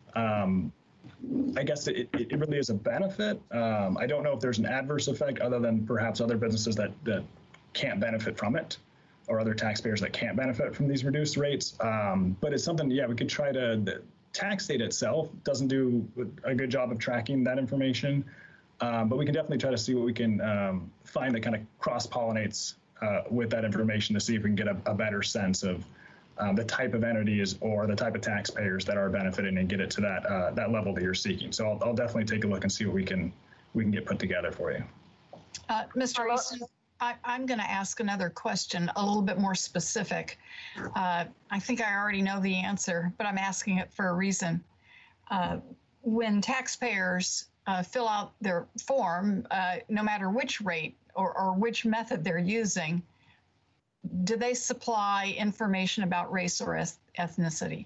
I guess it really is a benefit. I don't know if there's an adverse effect other than perhaps other businesses that can't benefit from it or other taxpayers that can't benefit from these reduced rates. But it's something, yeah, we could try to, the tax state itself doesn't do a good job of tracking that information. But we can definitely try to see what we can find that kind of cross-pollinates with that information to see if we can get a better sense of the type of entities or the type of taxpayers that are benefiting and get it to that level that you're seeking. So I'll definitely take a look and see what we can get put together for you. Mr. Easton, I'm going to ask another question, a little bit more specific. I think I already know the answer, but I'm asking it for a reason. When taxpayers fill out their form, no matter which rate or which method they're using, do they supply information about race or ethnicity?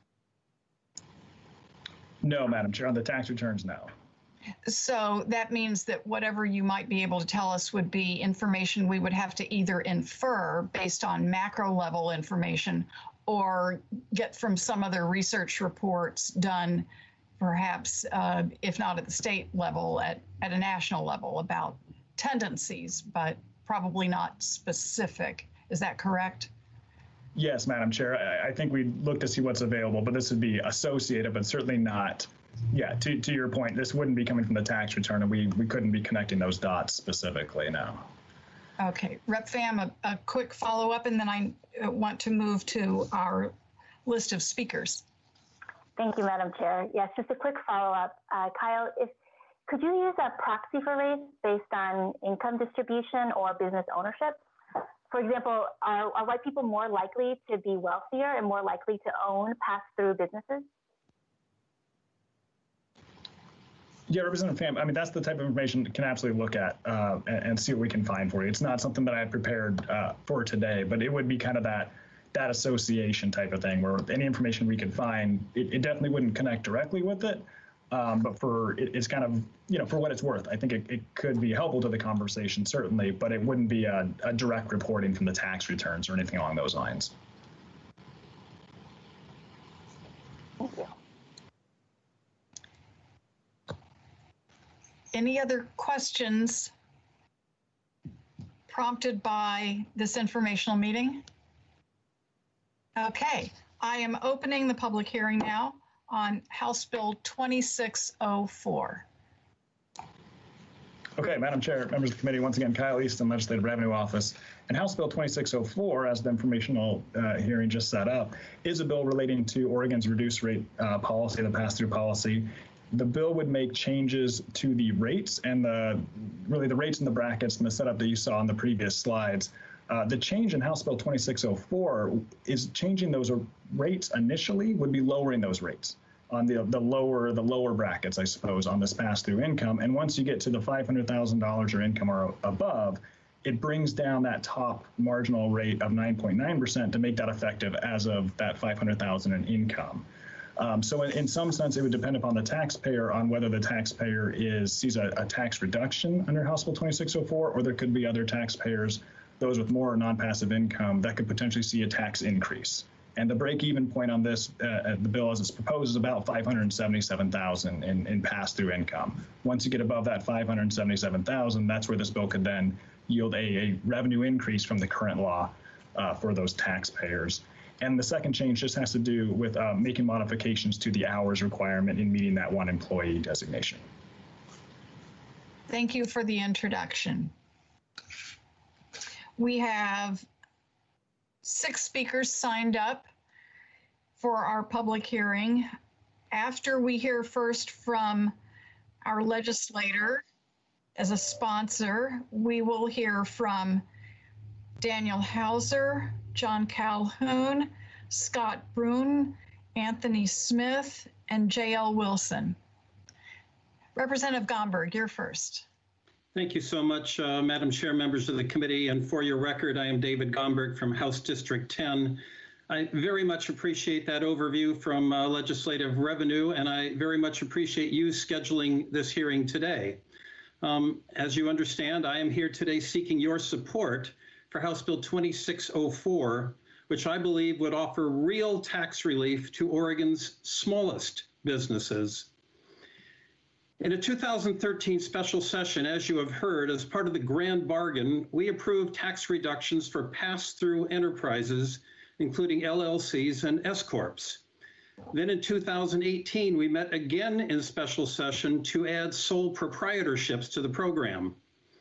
No, Madam Chair, on the tax returns, no. So that means that whatever you might be able to tell us would be information we would have to either infer based on macro level information or get from some other research reports done perhaps, if not at the state level, at a national level about tendencies, but probably not specific. Is that correct? Yes, Madam Chair. I think we'd look to see what's available, but this would be associated, but certainly not. Yeah, to your point, this wouldn't be coming from the tax return, and we couldn't be connecting those dots specifically now. Okay, Rep. Pham, a quick follow-up, and then I want to move to our list of speakers. Thank you, Madam Chair. Yes, just a quick follow-up. Kyle, could you use a proxy for race based on income distribution or business ownership? For example, are white people more likely to be wealthier and more likely to own pass-through businesses? Yeah, Representative Pham, I mean, that's the type of information we can absolutely look at and see what we can find for you. It's not something that I prepared for today, but it would be kind of that association type of thing where any information we could find, it definitely wouldn't connect directly with it. But it's kind of, for what it's worth, I think it could be helpful to the conversation, certainly, but it wouldn't be a direct reporting from the tax returns or anything along those lines. Thank you. Any other questions prompted by this informational meeting? Okay, I am opening the public hearing now on House Bill 2604. Okay, Madam Chair, members of the committee, once again, Kyle Easton, Legislative Revenue Office. And House Bill 2604, as the informational hearing just set up, is a bill relating to Oregon's reduced rate policy, the pass-through policy. The bill would make changes to the rates and really the rates and the brackets and the setup that you saw on the previous slides. The change in House Bill 2604 is changing those rates initially, would be lowering those rates on the lower brackets, I suppose, on this pass-through income. And once you get to the $500,000 or income or above, it brings down that top marginal rate of 9.9% to make that effective as of that $500,000 in income. So in some sense, it would depend upon the taxpayer on whether the taxpayer sees a tax reduction under House Bill 2604, or there could be other taxpayers, those with more non-passive income, that could potentially see a tax increase. And the break-even point on this, the bill as it's proposed, is about $577,000 in pass-through income. Once you get above that $577,000, that's where this bill could then yield a revenue increase from the current law for those taxpayers. And the second change just has to do with making modifications to the hours requirement in meeting that one employee designation. Thank you for the introduction. We have 6 speakers signed up for our public hearing. After we hear first from our legislator as a sponsor, we will hear from Daniel Hauser, John Calhoun, Scott Brune, Anthony Smith, and J.L. Wilson. Representative Gomberg, you're first. Thank you so much, Madam Chair, members of the committee. And for your record, I am David Gomberg from House District 10. I very much appreciate that overview from Legislative Revenue, and I very much appreciate you scheduling this hearing today. As you understand, I am here today seeking your support for House Bill 2604, which I believe would offer real tax relief to Oregon's smallest businesses. In a 2013 special session, as you have heard, as part of the grand bargain, we approved tax reductions for pass-through enterprises, including LLCs and S-Corps. Then in 2018, we met again in special session to add sole proprietorships to the program.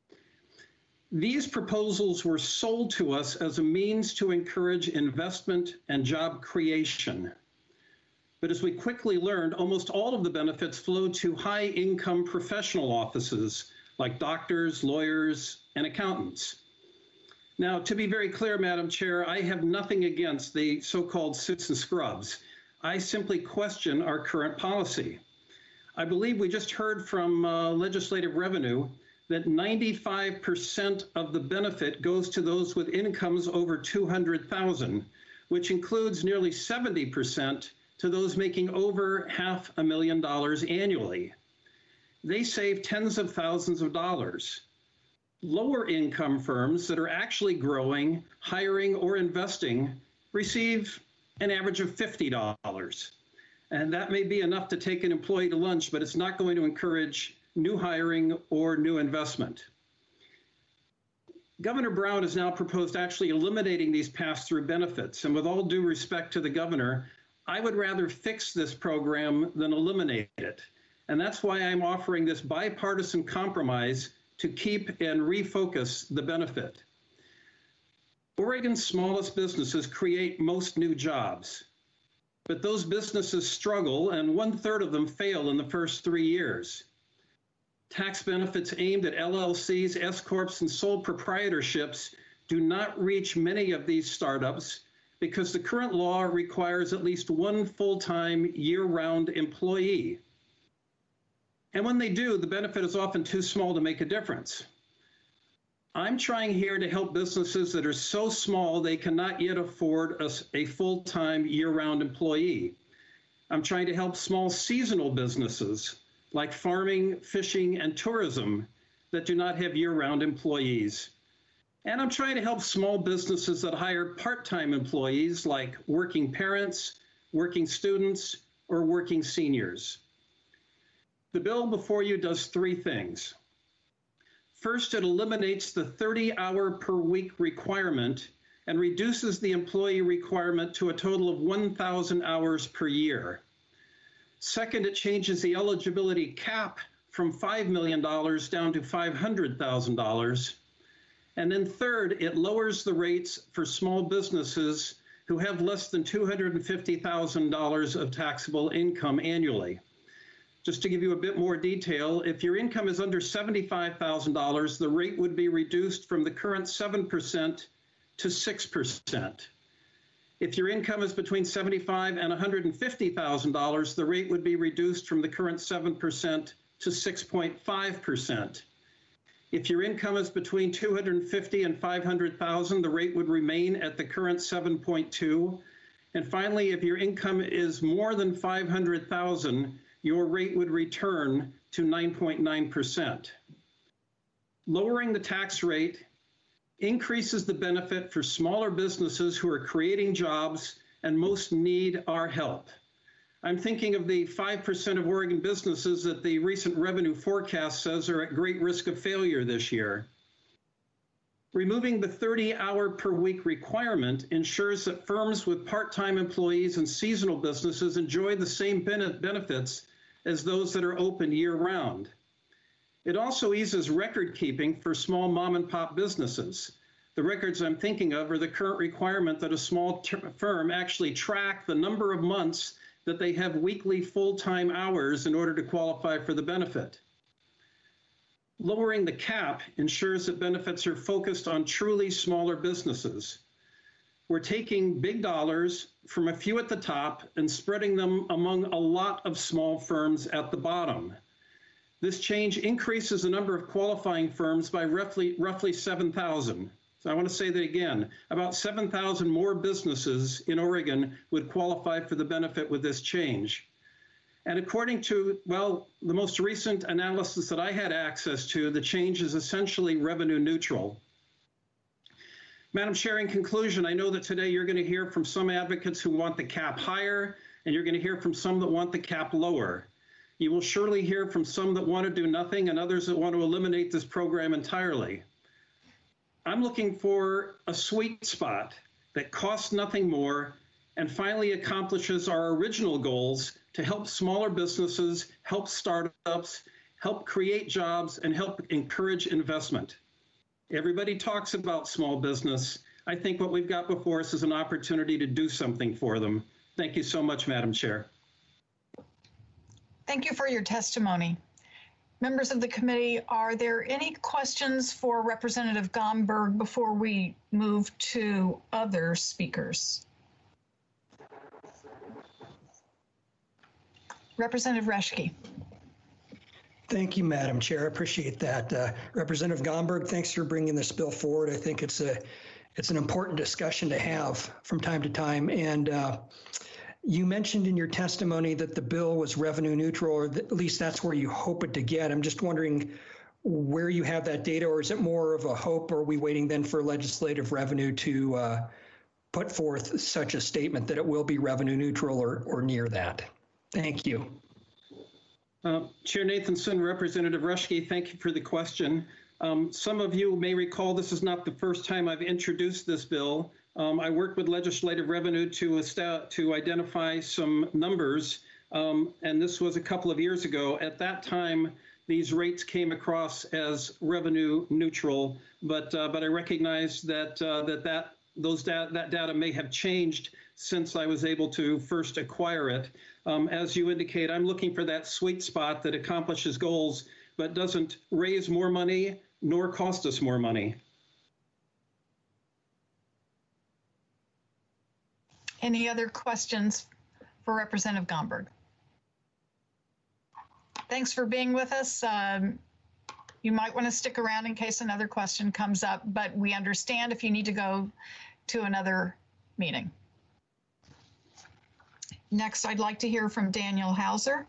These proposals were sold to us as a means to encourage investment and job creation. But as we quickly learned, almost all of the benefits flowed to high-income professional offices like doctors, lawyers, and accountants. Now, to be very clear, Madam Chair, I have nothing against the so-called suits and scrubs. I simply question our current policy. I believe we just heard from Legislative Revenue that 95% of the benefit goes to those with incomes over $200,000, which includes nearly 70% to those making over $500,000 annually. They save tens of thousands of dollars. Lower income firms that are actually growing, hiring, or investing receive an average of $50. And that may be enough to take an employee to lunch, but it's not going to encourage new hiring or new investment. Governor Brown has now proposed actually eliminating these pass-through benefits. And with all due respect to the governor, I would rather fix this program than eliminate it. And that's why I'm offering this bipartisan compromise to keep and refocus the benefit. Oregon's smallest businesses create most new jobs, but those businesses struggle and 1/3 of them fail in the first 3 years. Tax benefits aimed at LLCs, S-corps, and sole proprietorships do not reach many of these startups because the current law requires at least one full-time, year-round employee. And when they do, the benefit is often too small to make a difference. I'm trying here to help businesses that are so small they cannot yet afford a full-time, year-round employee. I'm trying to help small seasonal businesses like farming, fishing, and tourism that do not have year-round employees. And I'm trying to help small businesses that hire part-time employees like working parents, working students, or working seniors. The bill before you does 3 things. First, it eliminates the 30-hour per week requirement and reduces the employee requirement to a total of 1,000 hours per year. Second, it changes the eligibility cap from $5 million down to $500,000. And then third, it lowers the rates for small businesses who have less than $250,000 of taxable income annually. Just to give you a bit more detail, if your income is under $75,000, the rate would be reduced from the current 7% to 6%. If your income is between $75,000 and $150,000, the rate would be reduced from the current 7% to 6.5%. If your income is between $250,000 and $500,000, the rate would remain at the current 7.2%. And finally, if your income is more than $500,000, your rate would return to 9.9%. Lowering the tax rate increases the benefit for smaller businesses who are creating jobs and most need our help. I'm thinking of the 5% of Oregon businesses that the recent revenue forecast says are at great risk of failure this year. Removing the 30-hour per week requirement ensures that firms with part-time employees and seasonal businesses enjoy the same benefits as those that are open year-round. It also eases record keeping for small mom-and-pop businesses. The records I'm thinking of are the current requirement that a small firm actually track the number of months that they have weekly full-time hours in order to qualify for the benefit. Lowering the cap ensures that benefits are focused on truly smaller businesses. We're taking big dollars from a few at the top and spreading them among a lot of small firms at the bottom. This change increases the number of qualifying firms by roughly 7,000. So I want to say that again, about 7,000 more businesses in Oregon would qualify for the benefit with this change. And according to, well, the most recent analysis that I had access to, the change is essentially revenue neutral. Madam Chair, in conclusion, I know that today you're going to hear from some advocates who want the cap higher, and you're going to hear from some that want the cap lower. You will surely hear from some that want to do nothing and others that want to eliminate this program entirely. I'm looking for a sweet spot that costs nothing more and finally accomplishes our original goals to help smaller businesses, help startups, help create jobs, and help encourage investment. Everybody talks about small business. I think what we've got before us is an opportunity to do something for them. Thank you so much, Madam Chair. Thank you for your testimony. Members of the committee, are there any questions for Representative Gomberg before we move to other speakers? Representative Reschke. Thank you, Madam Chair. I appreciate that. Representative Gomberg, thanks for bringing this bill forward. I think it's an important discussion to have from time to time. And you mentioned in your testimony that the bill was revenue neutral, or at least that's where you hope it to get. I'm just wondering where you have that data, or is it more of a hope, or are we waiting then for legislative revenue to put forth such a statement that it will be revenue neutral or near that? Thank you. Chair Nathanson, Representative Reschke, thank you for the question. Some of you may recall this is not the first time I've introduced this bill. I worked with legislative revenue to identify some numbers, and this was a couple of years ago. At that time, these rates came across as revenue neutral, but I recognize that that data may have changed since I was able to first acquire it. As you indicate, I'm looking for that sweet spot that accomplishes goals but doesn't raise more money nor cost us more money. Any other questions for Representative Gomberg? Thanks for being with us. You might want to stick around in case another question comes up, but we understand if you need to go to another meeting. Next, I'd like to hear from Daniel Hauser.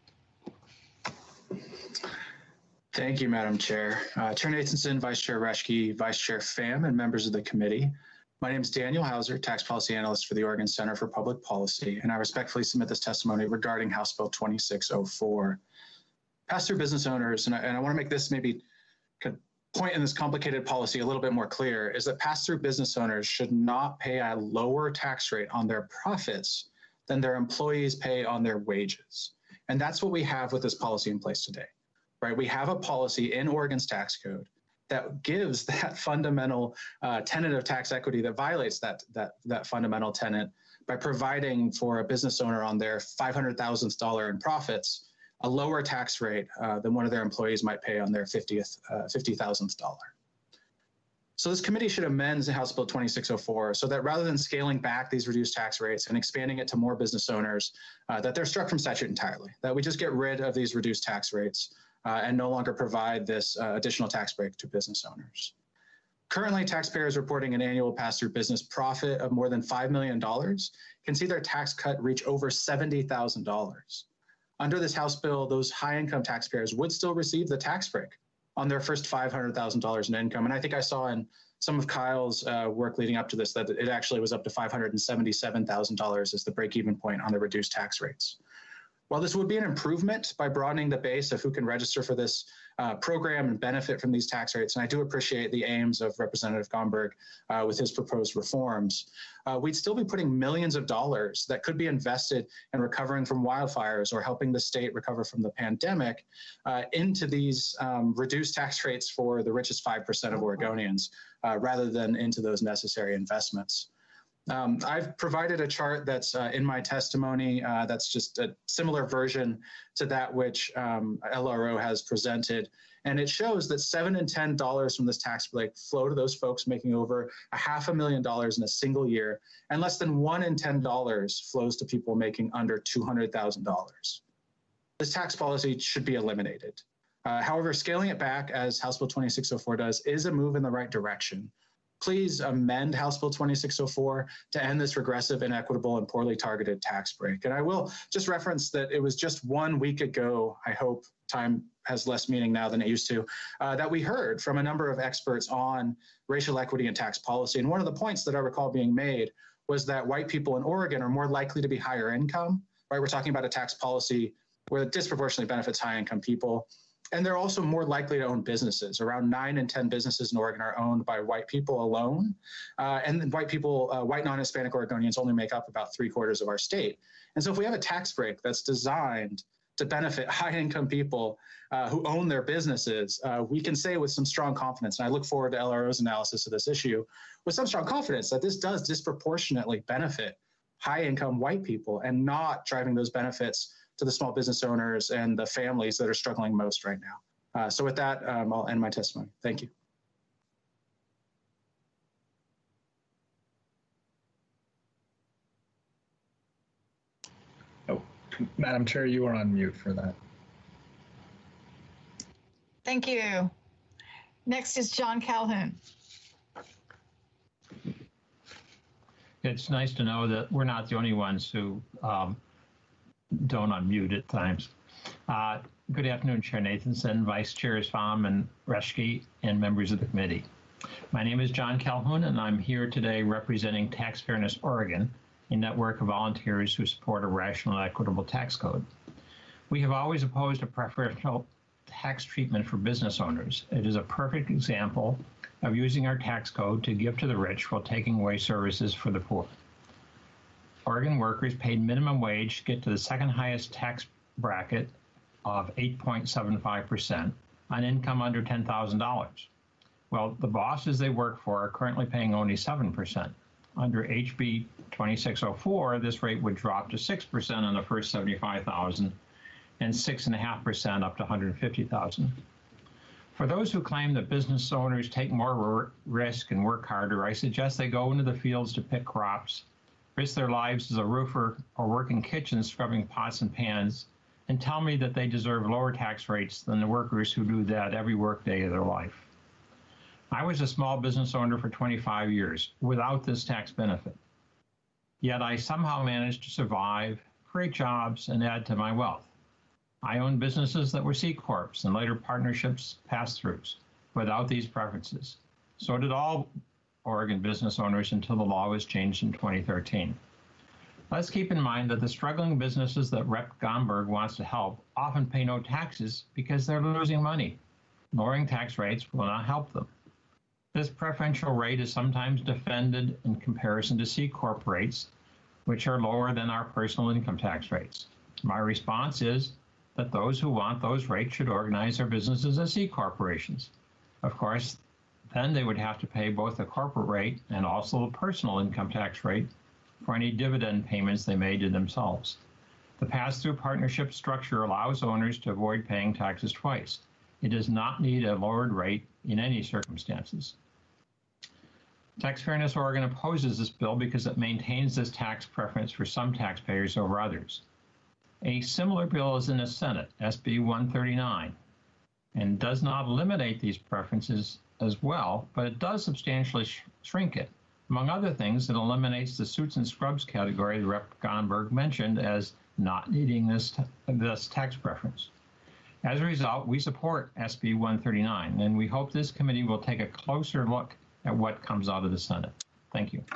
Thank you, Madam Chair. Chair Nathanson, Vice Chair Reschke, Vice Chair Pham, and members of the committee. My name is Daniel Hauser, Tax Policy Analyst for the Oregon Center for Public Policy, and I respectfully submit this testimony regarding House Bill 2604. Pass-through business owners, and I want to make this maybe point in this complicated policy a little bit more clear, is that pass-through business owners should not pay a lower tax rate on their profits than their employees pay on their wages. And that's what we have with this policy in place today, right? We have a policy in Oregon's tax code that gives that fundamental tenet of tax equity that violates that fundamental tenet by providing for a business owner on their $500,000 in profits a lower tax rate than one of their employees might pay on their $50,000. So this committee should amend House Bill 2604 so that rather than scaling back these reduced tax rates and expanding it to more business owners, that they're struck from statute entirely, that we just get rid of these reduced tax rates and no longer provide this additional tax break to business owners. Currently, taxpayers reporting an annual pass-through business profit of more than $5 million can see their tax cut reach over $70,000. Under this House bill, those high-income taxpayers would still receive the tax break on their first $500,000 in income. And I think I saw in some of Kyle's work leading up to this that it actually was up to $577,000 as the break-even point on the reduced tax rates. While this would be an improvement by broadening the base of who can register for this program and benefit from these tax rates, and I do appreciate the aims of Representative Gomberg with his proposed reforms, we'd still be putting millions of dollars that could be invested in recovering from wildfires or helping the state recover from the pandemic into these reduced tax rates for the richest 5% of Oregonians, rather than into those necessary investments. I've provided a chart that's in my testimony that's just a similar version to that which LRO has presented. And it shows that $7 and $10 from this tax break flow to those folks making over $500,000 in a single year, and less than $1 in $10 flows to people making under $200,000. This tax policy should be eliminated. However, scaling it back, as House Bill 2604 does, is a move in the right direction. Please amend House Bill 2604 to end this regressive, inequitable, and poorly targeted tax break. And I will just reference that it was just 1 week ago, I hope time has less meaning now than it used to, that we heard from a number of experts on racial equity and tax policy. And one of the points that I recall being made was that white people in Oregon are more likely to be higher income, right? We're talking about a tax policy where it disproportionately benefits high income people. And they're also more likely to own businesses. Around 9 in 10 businesses in Oregon are owned by white people alone. And white people, white non-Hispanic Oregonians only make up about 3/4 of our state. And so if we have a tax break that's designed to benefit high-income people who own their businesses, we can say with some strong confidence, and I look forward to LRO's analysis of this issue, with some strong confidence that this does disproportionately benefit high-income white people and not driving those benefits to the small business owners and the families that are struggling most right now. So with that, I'll end my testimony. Thank you. Oh, Madam Chair, you are on mute for that. Thank you. Next is John Calhoun. It's nice to know that we're not the only ones who don't unmute at times. Good afternoon, Chair Nathanson, Vice Chairs Pham and Reschke, and members of the committee. My name is John Calhoun, and I'm here today representing Tax Fairness Oregon, a network of volunteers who support a rational and equitable tax code. We have always opposed a preferential tax treatment for business owners. It is a perfect example of using our tax code to give to the rich while taking away services for the poor. Oregon workers paid minimum wage get to the second highest tax bracket of 8.75% on income under $10,000. Well, the bosses they work for are currently paying only 7%. Under HB 2604, this rate would drop to 6% on the first 75,000 and 6.5% up to 150,000. For those who claim that business owners take more risk and work harder, I suggest they go into the fields to pick crops, risk their lives as a roofer, or work in kitchens scrubbing pots and pans, and tell me that they deserve lower tax rates than the workers who do that every workday of their life. I was a small business owner for 25 years without this tax benefit. Yet I somehow managed to survive, create jobs, and add to my wealth. I owned businesses that were C Corps and later partnerships pass-throughs without these preferences. So did all Oregon business owners until the law was changed in 2013. Let's keep in mind that the struggling businesses that Rep. Gomberg wants to help often pay no taxes because they're losing money. Lowering tax rates will not help them. This preferential rate is sometimes defended in comparison to C Corp rates, which are lower than our personal income tax rates. My response is that those who want those rates should organize their businesses as C corporations. Of course, then they would have to pay both the corporate rate and also the personal income tax rate for any dividend payments they made to themselves. The pass-through partnership structure allows owners to avoid paying taxes twice. It does not need a lowered rate in any circumstances. Tax Fairness Oregon opposes this bill because it maintains this tax preference for some taxpayers over others. A similar bill is in the Senate, SB 139, and does not eliminate these preferences as well, but it does substantially shrink it. Among other things, it eliminates the suits and scrubs category that Rep. Gomberg mentioned as not needing this tax preference. As a result, we support SB 139, and we hope this committee will take a closer look at what comes out of the Senate. Thank you.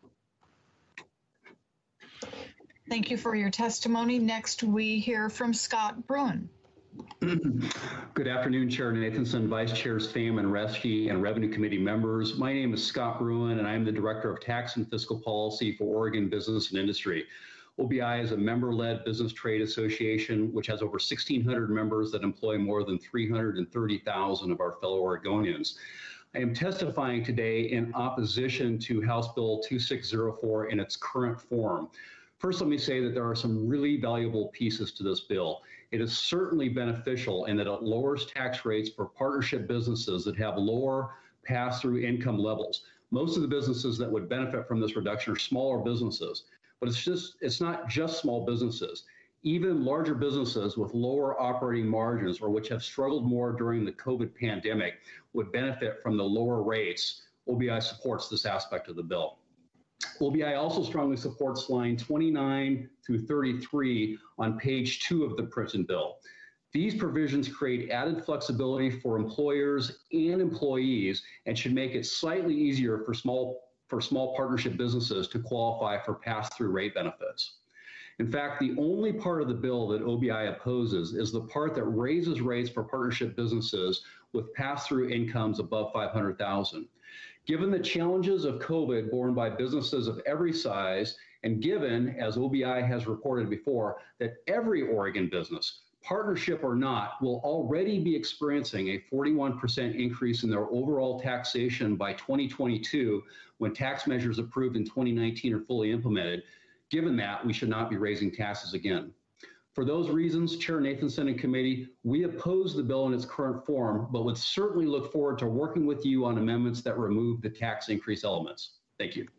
Thank you for your testimony. Next, we hear from Scott Bruin. Good afternoon, Chair Nathanson, Vice Chairs Pham and Reschke, and Revenue Committee members. My name is Scott Bruin, and I'm the Director of Tax and Fiscal Policy for Oregon Business and Industry. OBI is a member-led business trade association, which has over 1,600 members that employ more than 330,000 of our fellow Oregonians. I am testifying today in opposition to House Bill 2604 in its current form. First, let me say that there are some really valuable pieces to this bill. It is certainly beneficial in that it lowers tax rates for partnership businesses that have lower pass-through income levels. Most of the businesses that would benefit from this reduction are smaller businesses, but it's not just small businesses. Even larger businesses with lower operating margins or which have struggled more during the COVID pandemic would benefit from the lower rates. OBI supports this aspect of the bill. OBI also strongly supports line 29 through 33 on page 2 of the printed bill. These provisions create added flexibility for employers and employees and should make it slightly easier for small partnership businesses to qualify for pass-through rate benefits. In fact, the only part of the bill that OBI opposes is the part that raises rates for partnership businesses with pass-through incomes above $500,000. Given the challenges of COVID borne by businesses of every size, and given, as OBI has reported before, that every Oregon business, partnership or not, will already be experiencing a 41% increase in their overall taxation by 2022 when tax measures approved in 2019 are fully implemented, given that, we should not be raising taxes again. For those reasons, Chair Nathanson and committee, we oppose the bill in its current form, but would certainly look forward to working with you on amendments that remove the tax increase elements. Thank you.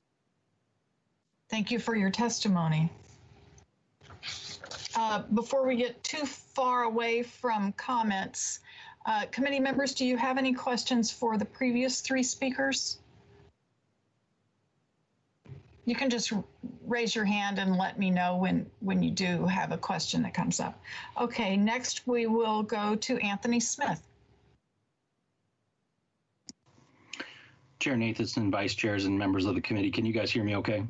Thank you for your testimony. Before we get too far away from comments, committee members, do you have any questions for the previous three speakers? You can just raise your hand and let me know when you do have a question that comes up. Okay, next we will go to Anthony Smith. Chair Nathanson, Vice Chairs, and members of the committee, can you guys hear me okay?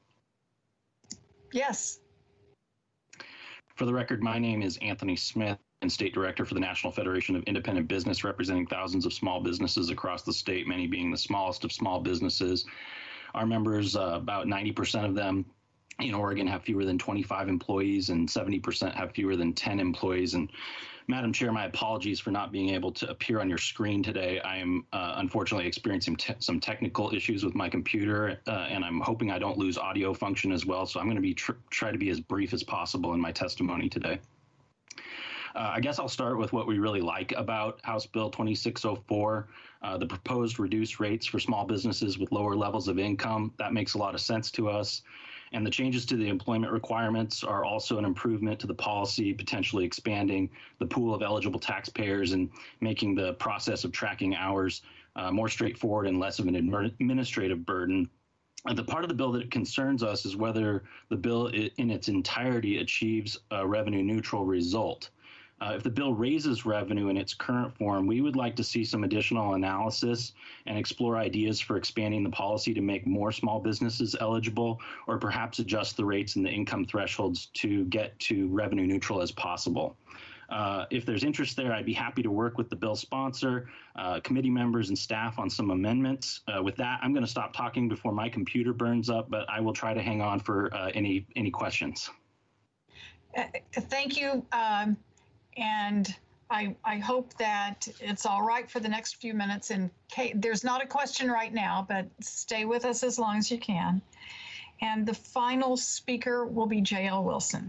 Yes. For the record, my name is Anthony Smith and State Director for the National Federation of Independent Business, representing thousands of small businesses across the state, many being the smallest of small businesses. Our members, about 90% of them in Oregon have fewer than 25 employees and 70% have fewer than 10 employees. And Madam Chair, my apologies for not being able to appear on your screen today. I am unfortunately experiencing some technical issues with my computer, and I'm hoping I don't lose audio function as well. So I'm going to be try to be as brief as possible in my testimony today. I guess I'll start with what we really like about House Bill 2604, the proposed reduced rates for small businesses with lower levels of income. That makes a lot of sense to us. And the changes to the employment requirements are also an improvement to the policy, potentially expanding the pool of eligible taxpayers and making the process of tracking hours more straightforward and less of an administrative burden. The part of the bill that concerns us is whether the bill in its entirety achieves a revenue neutral result. If the bill raises revenue in its current form, we would like to see some additional analysis and explore ideas for expanding the policy to make more small businesses eligible, or perhaps adjust the rates and the income thresholds to get to revenue neutral as possible. If there's interest there, I'd be happy to work with the bill sponsor, committee members, and staff on some amendments. With that, I'm going to stop talking before my computer burns up, but I will try to hang on for any questions. Thank you. And I hope that it's all right for the next few minutes. And there's not a question right now, but stay with us as long as you can. And the final speaker will be J.L. Wilson.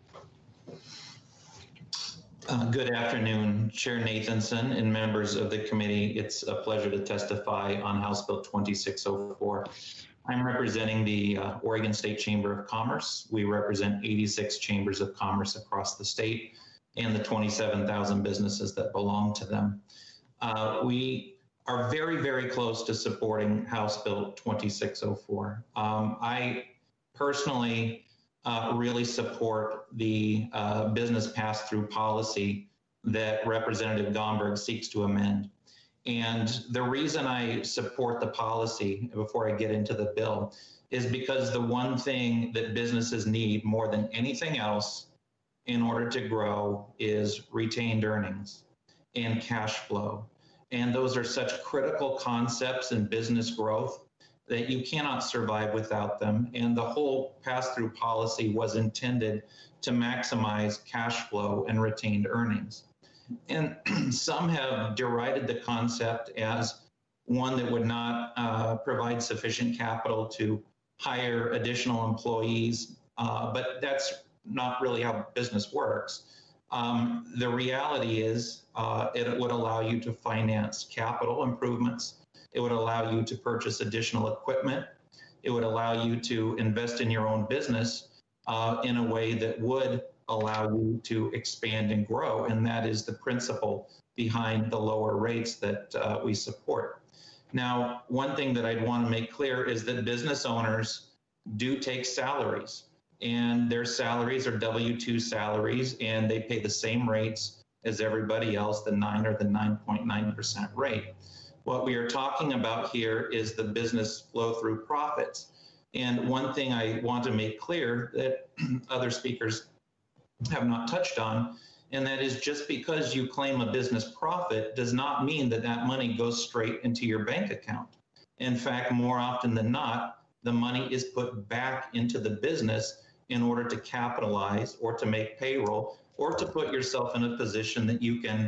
Good afternoon, Chair Nathanson and members of the committee. It's a pleasure to testify on House Bill 2604. I'm representing the Oregon State Chamber of Commerce. We represent 86 chambers of commerce across the state and the 27,000 businesses that belong to them. We are very, very close to supporting House Bill 2604. I personally really support the business pass-through policy that Representative Gomberg seeks to amend. And the reason I support the policy, before I get into the bill, is because the one thing that businesses need more than anything else in order to grow is retained earnings and cash flow. And those are such critical concepts in business growth that you cannot survive without them. And the whole pass-through policy was intended to maximize cash flow and retained earnings. And some have derided the concept as one that would not provide sufficient capital to hire additional employees, but that's not really how business works. The reality is it would allow you to finance capital improvements. It would allow you to purchase additional equipment. It would allow you to invest in your own business in a way that would allow you to expand and grow. And that is the principle behind the lower rates that we support. Now, one thing that I'd want to make clear is that business owners do take salaries, and their salaries are W-2 salaries, and they pay the same rates as everybody else, the 9 or the 9.9% rate. What we are talking about here is the business flow-through profits. And one thing I want to make clear that other speakers have not touched on, and that is just because you claim a business profit does not mean that that money goes straight into your bank account. In fact, more often than not, the money is put back into the business in order to capitalize or to make payroll or to put yourself in a position that you can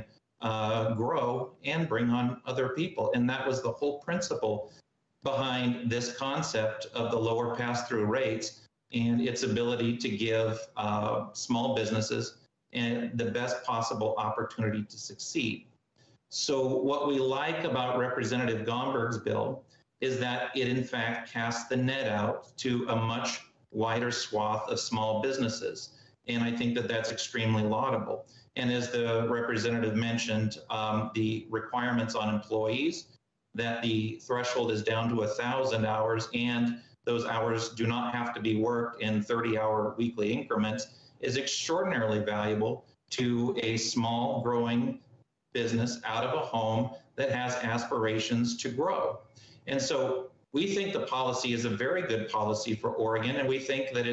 grow and bring on other people. And that was the whole principle behind this concept of the lower pass-through rates and its ability to give small businesses and the best possible opportunity to succeed. So what we like about Representative Gomberg's bill is that it in fact casts the net out to a much wider swath of small businesses. And I think that that's extremely laudable. And as the representative mentioned, the requirements on employees, that the threshold is down to 1,000 hours and those hours do not have to be worked in 30-hour weekly increments, is extraordinarily valuable to a small growing business out of a home that has aspirations to grow. And so we think the policy is a very good policy for Oregon, and we think that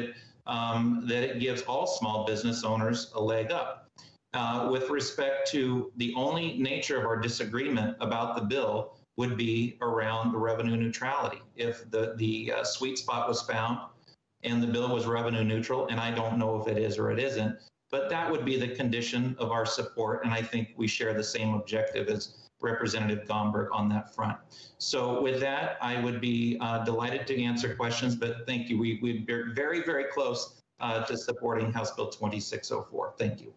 it gives all small business owners a leg up. With respect to the only nature of our disagreement about the bill would be around the revenue neutrality. If the sweet spot was found and the bill was revenue neutral, and I don't know if it is or it isn't, but that would be the condition of our support. And I think we share the same objective as Representative Gomberg on that front. So with that, I would be delighted to answer questions, but thank you. We're very, very close to supporting House Bill 2604. Thank you.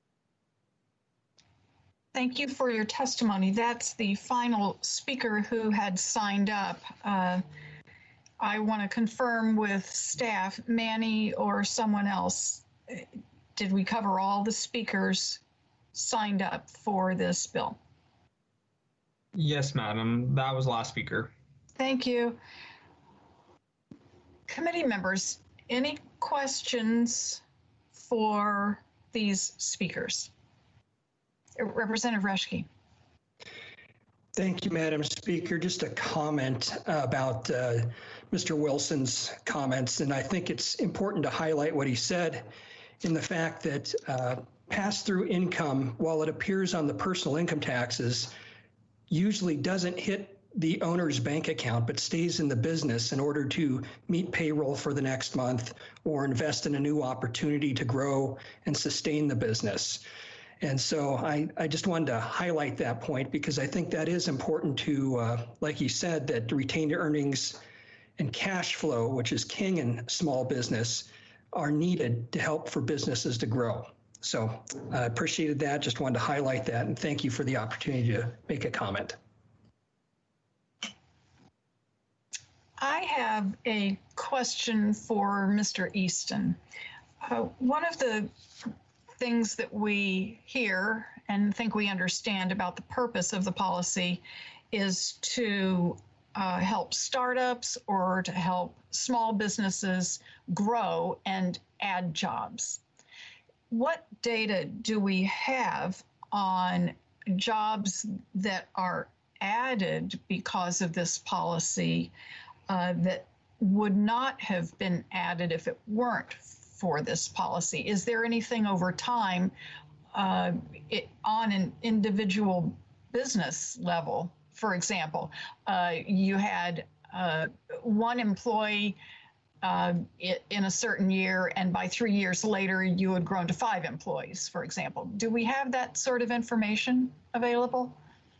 Thank you for your testimony. That's the final speaker who had signed up. I want to confirm with staff, Manny or someone else, did we cover all the speakers signed up for this bill? Yes, madam. That was last speaker. Thank you. Committee members, any questions for these speakers? Representative Reschke. Thank you, Madam Speaker. Just a comment about Mr. Wilson's comments, and I think it's important to highlight what he said in the fact that pass-through income, while it appears on the personal income taxes, usually doesn't hit the owner's bank account, but stays in the business in order to meet payroll for the next month or invest in a new opportunity to grow and sustain the business. And so I just wanted to highlight that point because I think that is important to, like you said, that retained earnings and cash flow, which is king in small business, are needed to help for businesses to grow. So I appreciated that. Just wanted to highlight that. And thank you for the opportunity to make a comment. I have a question for Mr. Easton. One of the things that we hear and think we understand about the purpose of the policy is to help startups or to help small businesses grow and add jobs. What data do we have on jobs that are added because of this policy that would not have been added if it weren't for this policy? Is there anything over time on an individual business level? For example, you had one employee in a certain year, and by 3 years later, you had grown to 5 employees, for example. Do we have that sort of information available?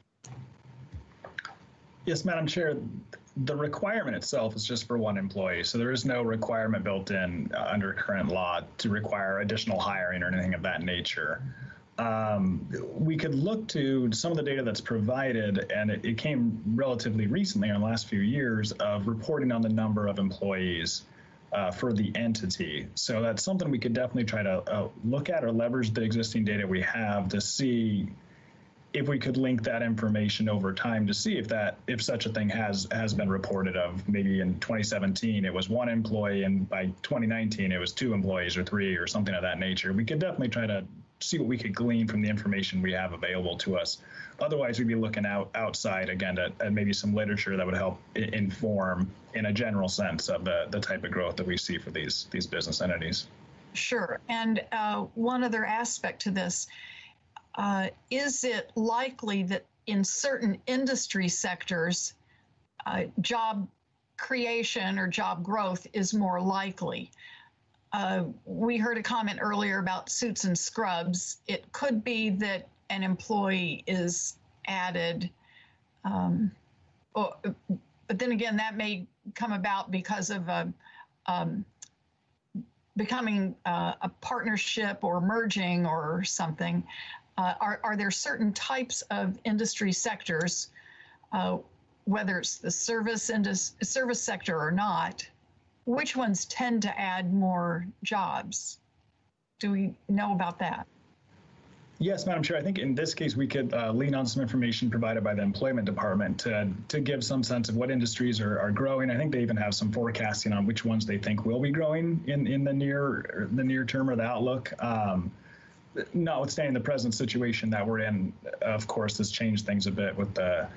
Yes, Madam Chair. The requirement itself is just for one employee, so there is no requirement built in under current law to require additional hiring or anything of that nature. We could look to some of the data that's provided, and it came relatively recently in the last few years of reporting on the number of employees for the entity. So that's something we could definitely try to look at or leverage the existing data we have to see if we could link that information over time to see if such a thing has been reported of. Maybe in 2017 it was 1 employee, and by 2019 it was 2 employees or 3 or something of that nature. We could definitely try to see what we could glean from the information we have available to us. Otherwise, we'd be looking outside again at maybe some literature that would help inform in a general sense of the type of growth that we see for these business entities. Sure. And one other aspect to this, is it likely that in certain industry sectors, job creation or job growth is more likely? We heard a comment earlier about suits and scrubs. It could be that an employee is added, but then again, that may come about because of becoming a partnership or merging or something. Are there certain types of industry sectors, whether it's the service sector or not, which ones tend to add more jobs? Do we know about that? Yes, Madam Chair. I think in this case, we could lean on some information provided by the Employment Department to give some sense of what industries are growing. I think they even have some forecasting on which ones they think will be growing in the near term or the outlook. Notwithstanding the present situation that we're in, of course, has changed things a bit with the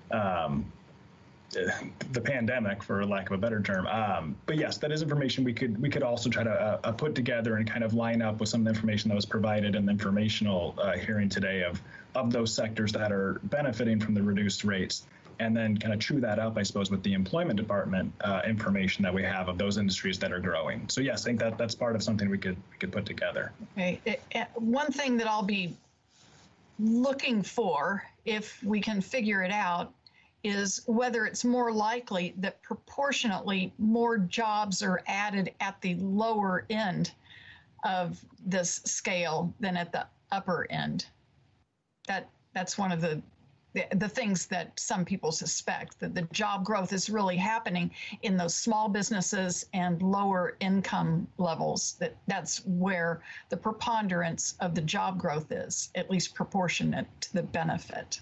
pandemic, for lack of a better term. But yes, that is information we could also try to put together and kind of line up with some of the information that was provided in the informational hearing today of those sectors that are benefiting from the reduced rates, and then kind of true that up, I suppose, with the employment department information that we have of those industries that are growing. So yes, I think that that's part of something we could put together. Okay. One thing that I'll be looking for, if we can figure it out, is whether it's more likely that proportionately more jobs are added at the lower end of this scale than at the upper end. That's one of the things that some people suspect, that the job growth is really happening in those small businesses and lower income levels. That's where the preponderance of the job growth is, at least proportionate to the benefit.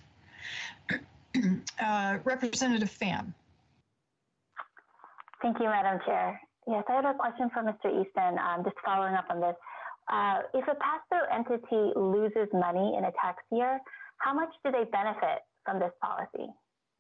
Representative Pham. Thank you, Madam Chair. Yes, I have a question for Mr. Easton, just following up on this. If a pass-through entity loses money in a tax year, how much do they benefit from this policy?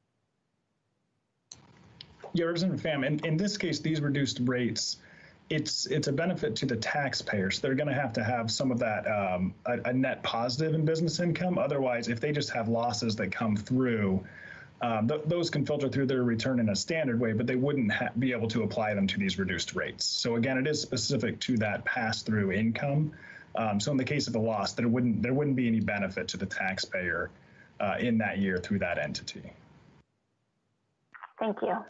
Yeah, Representative Pham, in this case, these reduced rates, it's a benefit to the taxpayers. They're going to have some of that a net positive in business income. Otherwise, if they just have losses that come through, those can filter through their return in a standard way, but they wouldn't be able to apply them to these reduced rates. So again, it is specific to that pass-through income. So in the case of a loss, there wouldn't be any benefit to the taxpayer in that year through that entity. Thank you.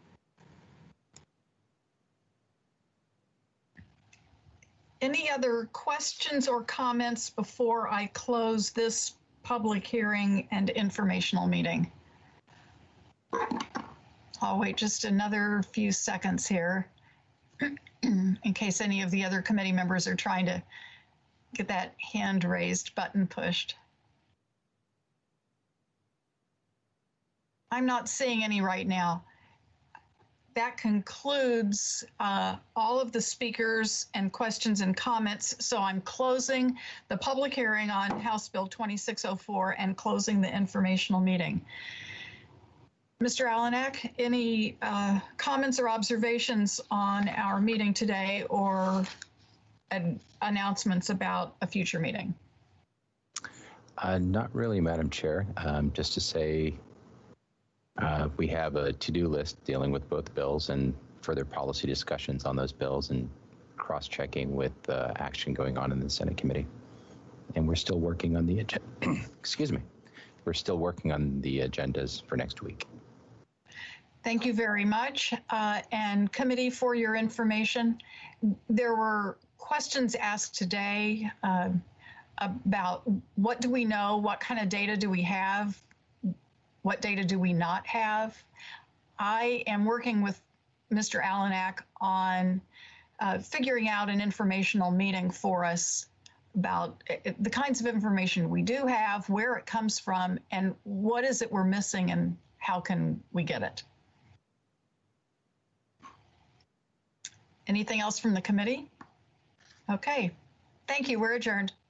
Any other questions or comments before I close this public hearing and informational meeting? I'll wait just another few seconds here in case any of the other committee members are trying to get that hand raised button pushed. I'm not seeing any right now. That concludes all of the speakers and questions and comments. So I'm closing the public hearing on House Bill 2604 and closing the informational meeting. Mr. Alanak, any comments or observations on our meeting today or announcements about a future meeting? Not really, Madam Chair. Just to say we have a to-do list dealing with both bills and further policy discussions on those bills and cross-checking with action going on in the Senate committee. And we're still working on the agenda. Excuse me. We're still working on the agendas for next week. Thank you very much. And committee, for your information, there were questions asked today about what do we know, what kind of data do we have, what data do we not have. I am working with Mr. Alanak on figuring out an informational meeting for us about the kinds of information we do have, where it comes from, and what is it we're missing and how can we get it. Anything else from the committee? Okay, thank you. We're adjourned.